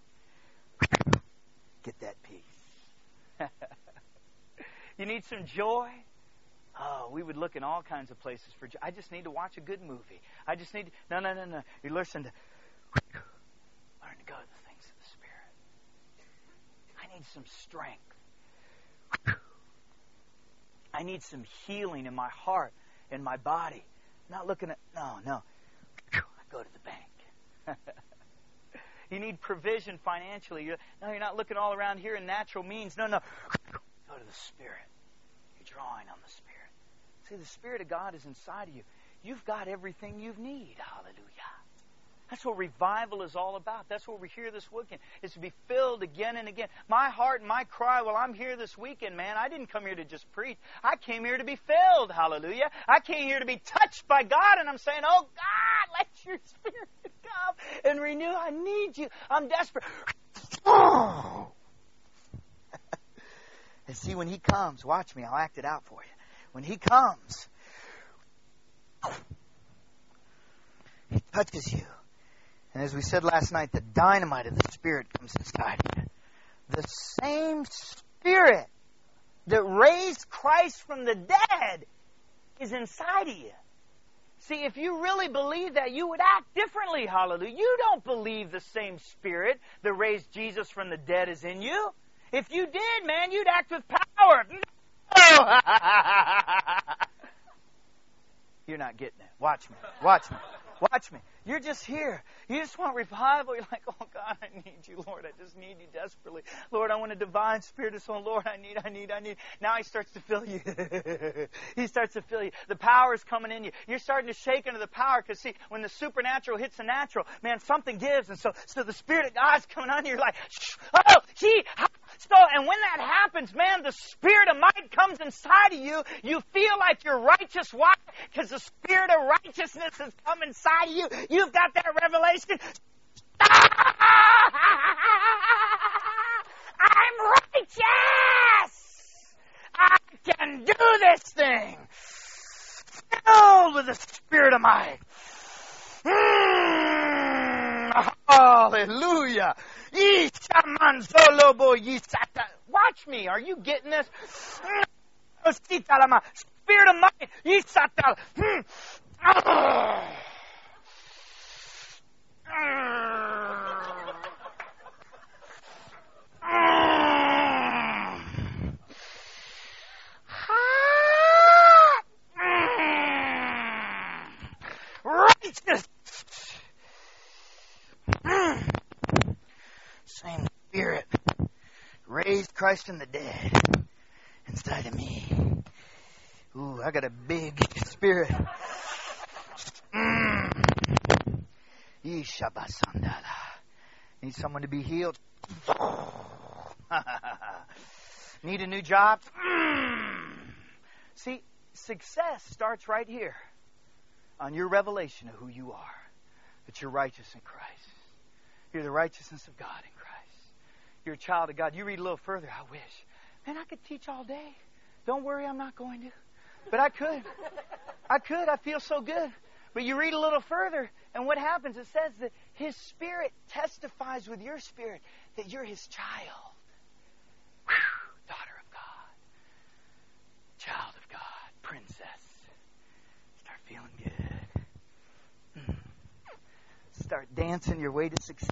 Get that peace. You need some joy? Oh, we would look in all kinds of places for joy. I just need to watch a good movie. I just need to... No, no, no, no. You listen to... Learn to go to the things of the Spirit. I need some strength. I need some healing in my heart, in my body. Not looking at... No, no. I go to the bank. You need provision financially. You're, no, you're not looking all around here in natural means. No, no. Go to the Spirit. You're drawing on the Spirit. See, the Spirit of God is inside of you. You've got everything you need. Hallelujah. That's what revival is all about. That's what we hear this weekend, is to be filled again and again. My heart and my cry, well, I'm here this weekend, man. I didn't come here to just preach. I came here to be filled. Hallelujah. I came here to be touched by God, and I'm saying, oh, God, let your Spirit come and renew. I need you. I'm desperate. Oh. And see, when He comes, watch me, I'll act it out for you. When He comes, He touches you. And as we said last night, the dynamite of the Spirit comes inside you. The same Spirit that raised Christ from the dead is inside of you. See, if you really believe that, you would act differently. Hallelujah. You don't believe the same Spirit that raised Jesus from the dead is in you. If you did, man, you'd act with power. No! You're not getting it. Watch me. Watch me. Watch me. You're just here. You just want revival. You're like, oh, God, I need you, Lord. I just need you desperately. Lord, I want a divine spirit of soul. Lord, I need, I need, I need. Now he starts to fill you. He starts to fill you. The power is coming in you. You're starting to shake under the power because, see, when the supernatural hits the natural, man, something gives. And so, so the Spirit of God's coming on you. You're like, oh, he, so, and when that happens, man, the Spirit of might comes inside of you. You feel like you're righteous. Why? Because the Spirit of righteousness has come inside of you. You've got that revelation. I'm righteous. I can do this thing. Filled with the Spirit of might. Mm, hallelujah. Watch me. Are you getting this? Spirit of might. Righteous. Same Spirit raised Christ from the dead inside of me. Ooh, I got a big Spirit. Mm. Need someone to be healed. Need a new job? Mm. See, success starts right here on your revelation of who you are. That you're righteous in Christ. You're the righteousness of God in Christ. You're a child of God. You read a little further. I wish. Man, I could teach all day. Don't worry, I'm not going to. But I could. I could. I feel so good. But you read a little further, and what happens? It says that His Spirit testifies with your spirit that you're His child. Whew, daughter of God. Child of God. Princess. Start feeling good. Mm. Start dancing your way to success.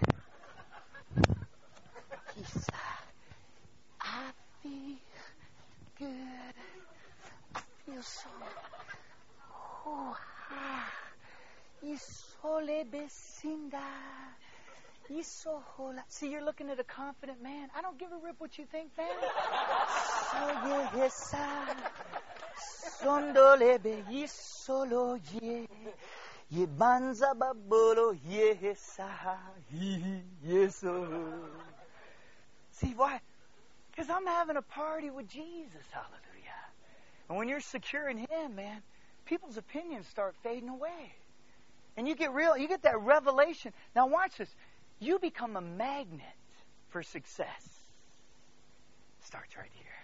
I feel good. I feel so. Oh, ah. Isole besinda. Isohola. See, you're looking at a confident man. I don't give a rip what you think, man. Soye yesa. Sondolebe isolo ye. Yebanza babolo yesa. Yeso. See why? Because I'm having a party with Jesus. Hallelujah. And when you're secure in Him, man, people's opinions start fading away. And you get real, you get that revelation. Now watch this. You become a magnet for success. Starts right here.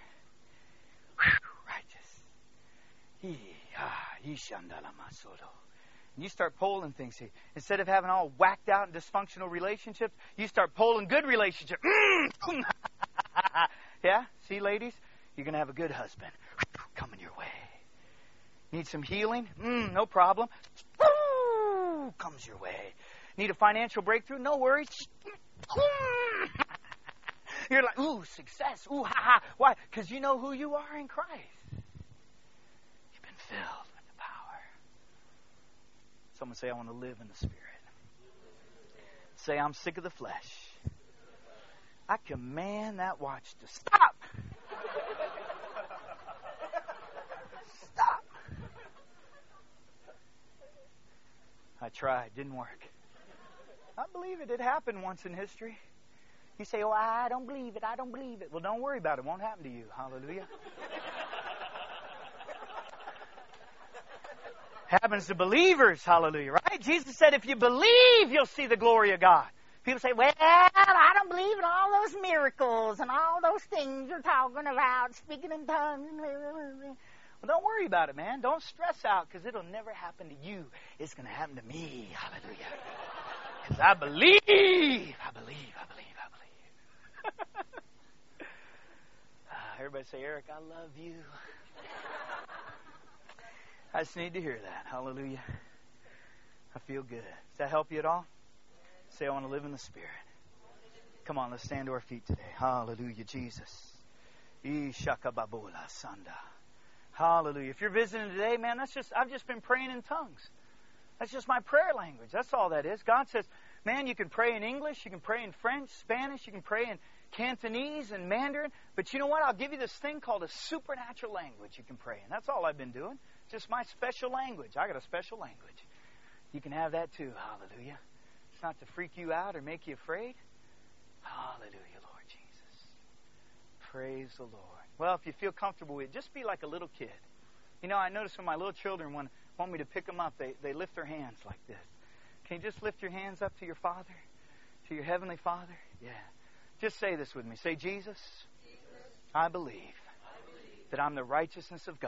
Whew, righteous. And you start polling things here. Instead of having all whacked out and dysfunctional relationships, you start polling good relationships. Yeah? See, ladies? You're going to have a good husband coming your way. Need some healing? Mm, no problem. Comes your way. Need a financial breakthrough? No worries. You're like, ooh, success. Ooh, ha, ha. Why? Because you know who you are in Christ. You've been filled with the power. Someone say, I want to live in the Spirit. Say, I'm sick of the flesh. I command that watch to stop. Stop. I tried. Didn't work. I believe it. It happened once in history. You say, oh, I don't believe it. I don't believe it. Well, don't worry about it. It won't happen to you. Hallelujah. Happens to believers. Hallelujah. Right? Jesus said, if you believe, you'll see the glory of God. People say, well, I don't believe in all those miracles and all those things you're talking about, speaking in tongues. Well, don't worry about it, man. Don't stress out, because it'll never happen to you. It's going to happen to me. Hallelujah. Because I believe. I believe. I believe. I believe. uh, everybody say, Eric, I love you. I just need to hear that. Hallelujah. I feel good. Does that help you at all? Say, I want to live in the Spirit. Come on, let's stand to our feet today. Hallelujah, Jesus. Ishakababula Sanda. Hallelujah. If you're visiting today, man, that's just I've just been praying in tongues. That's just my prayer language. That's all that is. God says, man, you can pray in English, you can pray in French, Spanish, you can pray in Cantonese and Mandarin. But you know what? I'll give you this thing called a supernatural language you can pray in. That's all I've been doing. Just my special language. I got a special language. You can have that too. Hallelujah. It's not to freak you out or make you afraid. Hallelujah, Lord Jesus. Praise the Lord. Well, if you feel comfortable with it, just be like a little kid. You know, I notice when my little children want, want me to pick them up, they, they lift their hands like this. Can you just lift your hands up to your Father? To your Heavenly Father? Yeah. Just say this with me. Say, Jesus, Jesus I, believe I believe that I'm the righteousness of God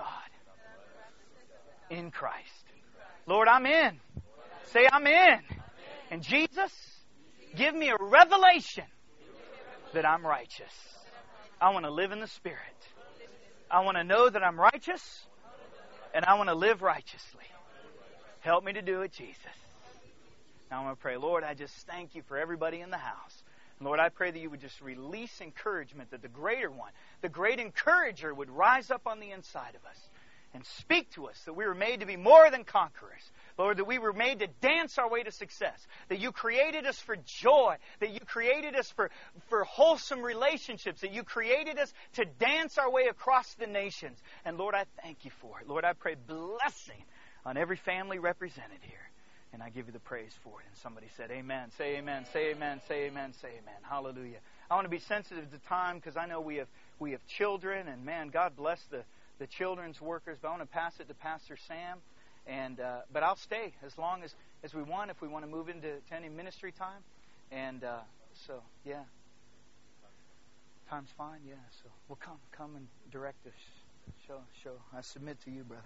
in Christ. Lord, I'm in. Say, I'm in. And Jesus, give me a revelation that I'm righteous. I want to live in the Spirit. I want to know that I'm righteous, and I want to live righteously. Help me to do it, Jesus. Now I'm going to pray. Lord, I just thank you for everybody in the house. Lord, I pray that you would just release encouragement, that the greater one, the great encourager would rise up on the inside of us and speak to us, that we were made to be more than conquerors. Lord, that we were made to dance our way to success, that you created us for joy, that you created us for, for wholesome relationships, that you created us to dance our way across the nations. And Lord, I thank you for it. Lord, I pray blessing on every family represented here. And I give you the praise for it. And somebody said, amen. Say amen. Say amen. Say amen. Say amen. Hallelujah. I want to be sensitive to time because I know we have we have children. And man, God bless the, the children's workers. But I want to pass it to Pastor Sam. And uh, but I'll stay as long as, as we want if we want to move into to any ministry time. And uh, so, yeah. Time's fine. Yeah. So, well, come. Come and direct us. Show, show. I submit to you, brother.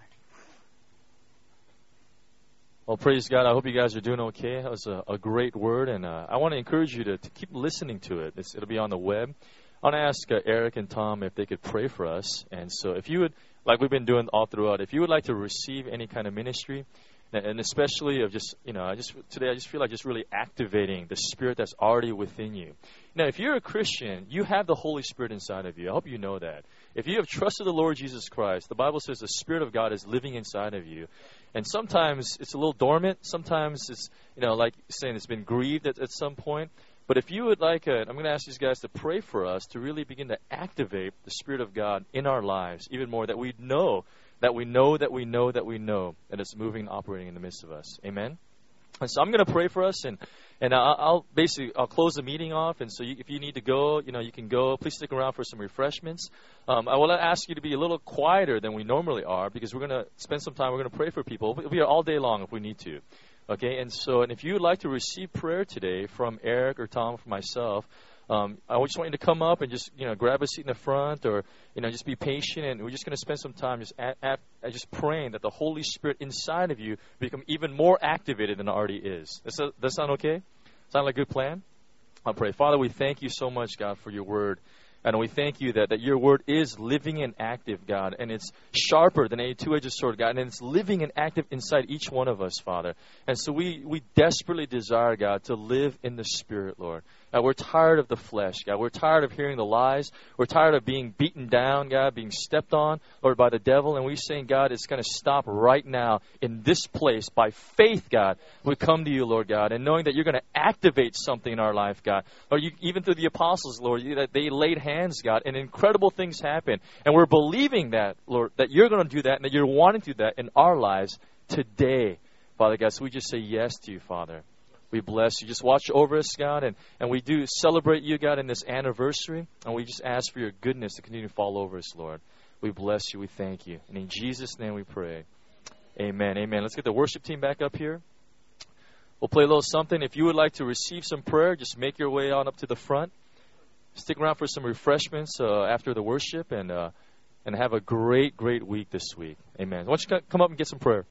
Well, praise God. I hope you guys are doing okay. That was a, a great word, and uh, I want to encourage you to, to keep listening to it. It's, it'll be on the web. I want to ask uh, Eric and Tom if they could pray for us. And so if you would, like we've been doing all throughout, if you would like to receive any kind of ministry, and especially of just, you know, I just today I just feel like just really activating the Spirit that's already within you. Now, if you're a Christian, you have the Holy Spirit inside of you. I hope you know that. If you have trusted the Lord Jesus Christ, the Bible says the Spirit of God is living inside of you. And sometimes it's a little dormant. Sometimes it's, you know, like saying it's been grieved at, at some point. But if you would like, a, I'm going to ask these guys to pray for us to really begin to activate the Spirit of God in our lives even more, that we know, that we know, that we know, that we know that it's moving and operating in the midst of us. Amen? And so I'm going to pray for us, and and I'll, I'll basically I'll close the meeting off. And so you, if you need to go, you know, you can go. Please stick around for some refreshments. Um, I will ask you to be a little quieter than we normally are because we're going to spend some time. We're going to pray for people. We'll be here all day long if we need to. Okay, and so and if you would like to receive prayer today from Eric or Tom, from myself, um, I just want you to come up and just, you know, grab a seat in the front, or, you know, just be patient, and we're just going to spend some time just at, at, at just praying that the Holy Spirit inside of you become even more activated than it already is. Does that, that sound okay? Sound like a good plan? I'll pray. Father, we thank you so much, God, for your word. And we thank you that, that your word is living and active, God, and it's sharper than any two-edged sword, God, and it's living and active inside each one of us, Father. And so we, we desperately desire, God, to live in the Spirit, Lord. God, we're tired of the flesh, God. We're tired of hearing the lies. We're tired of being beaten down, God, being stepped on, Lord, by the devil. And we're saying, God, it's going to stop right now in this place. By faith, God, we come to you, Lord God, and knowing that you're going to activate something in our life, God. Lord, you, even through the apostles, Lord, you, that they laid hands, God, and incredible things happen. And we're believing that, Lord, that you're going to do that and that you're wanting to do that in our lives today, Father God. So we just say yes to you, Father. We bless you. Just watch over us, God, and, and we do celebrate you, God, in this anniversary. And we just ask for your goodness to continue to fall over us, Lord. We bless you. We thank you. And in Jesus' name we pray. Amen. Amen. Let's get the worship team back up here. We'll play a little something. If you would like to receive some prayer, just make your way on up to the front. Stick around for some refreshments uh, after the worship, and uh, and have a great, great week this week. Amen. Why don't you come up and get some prayer?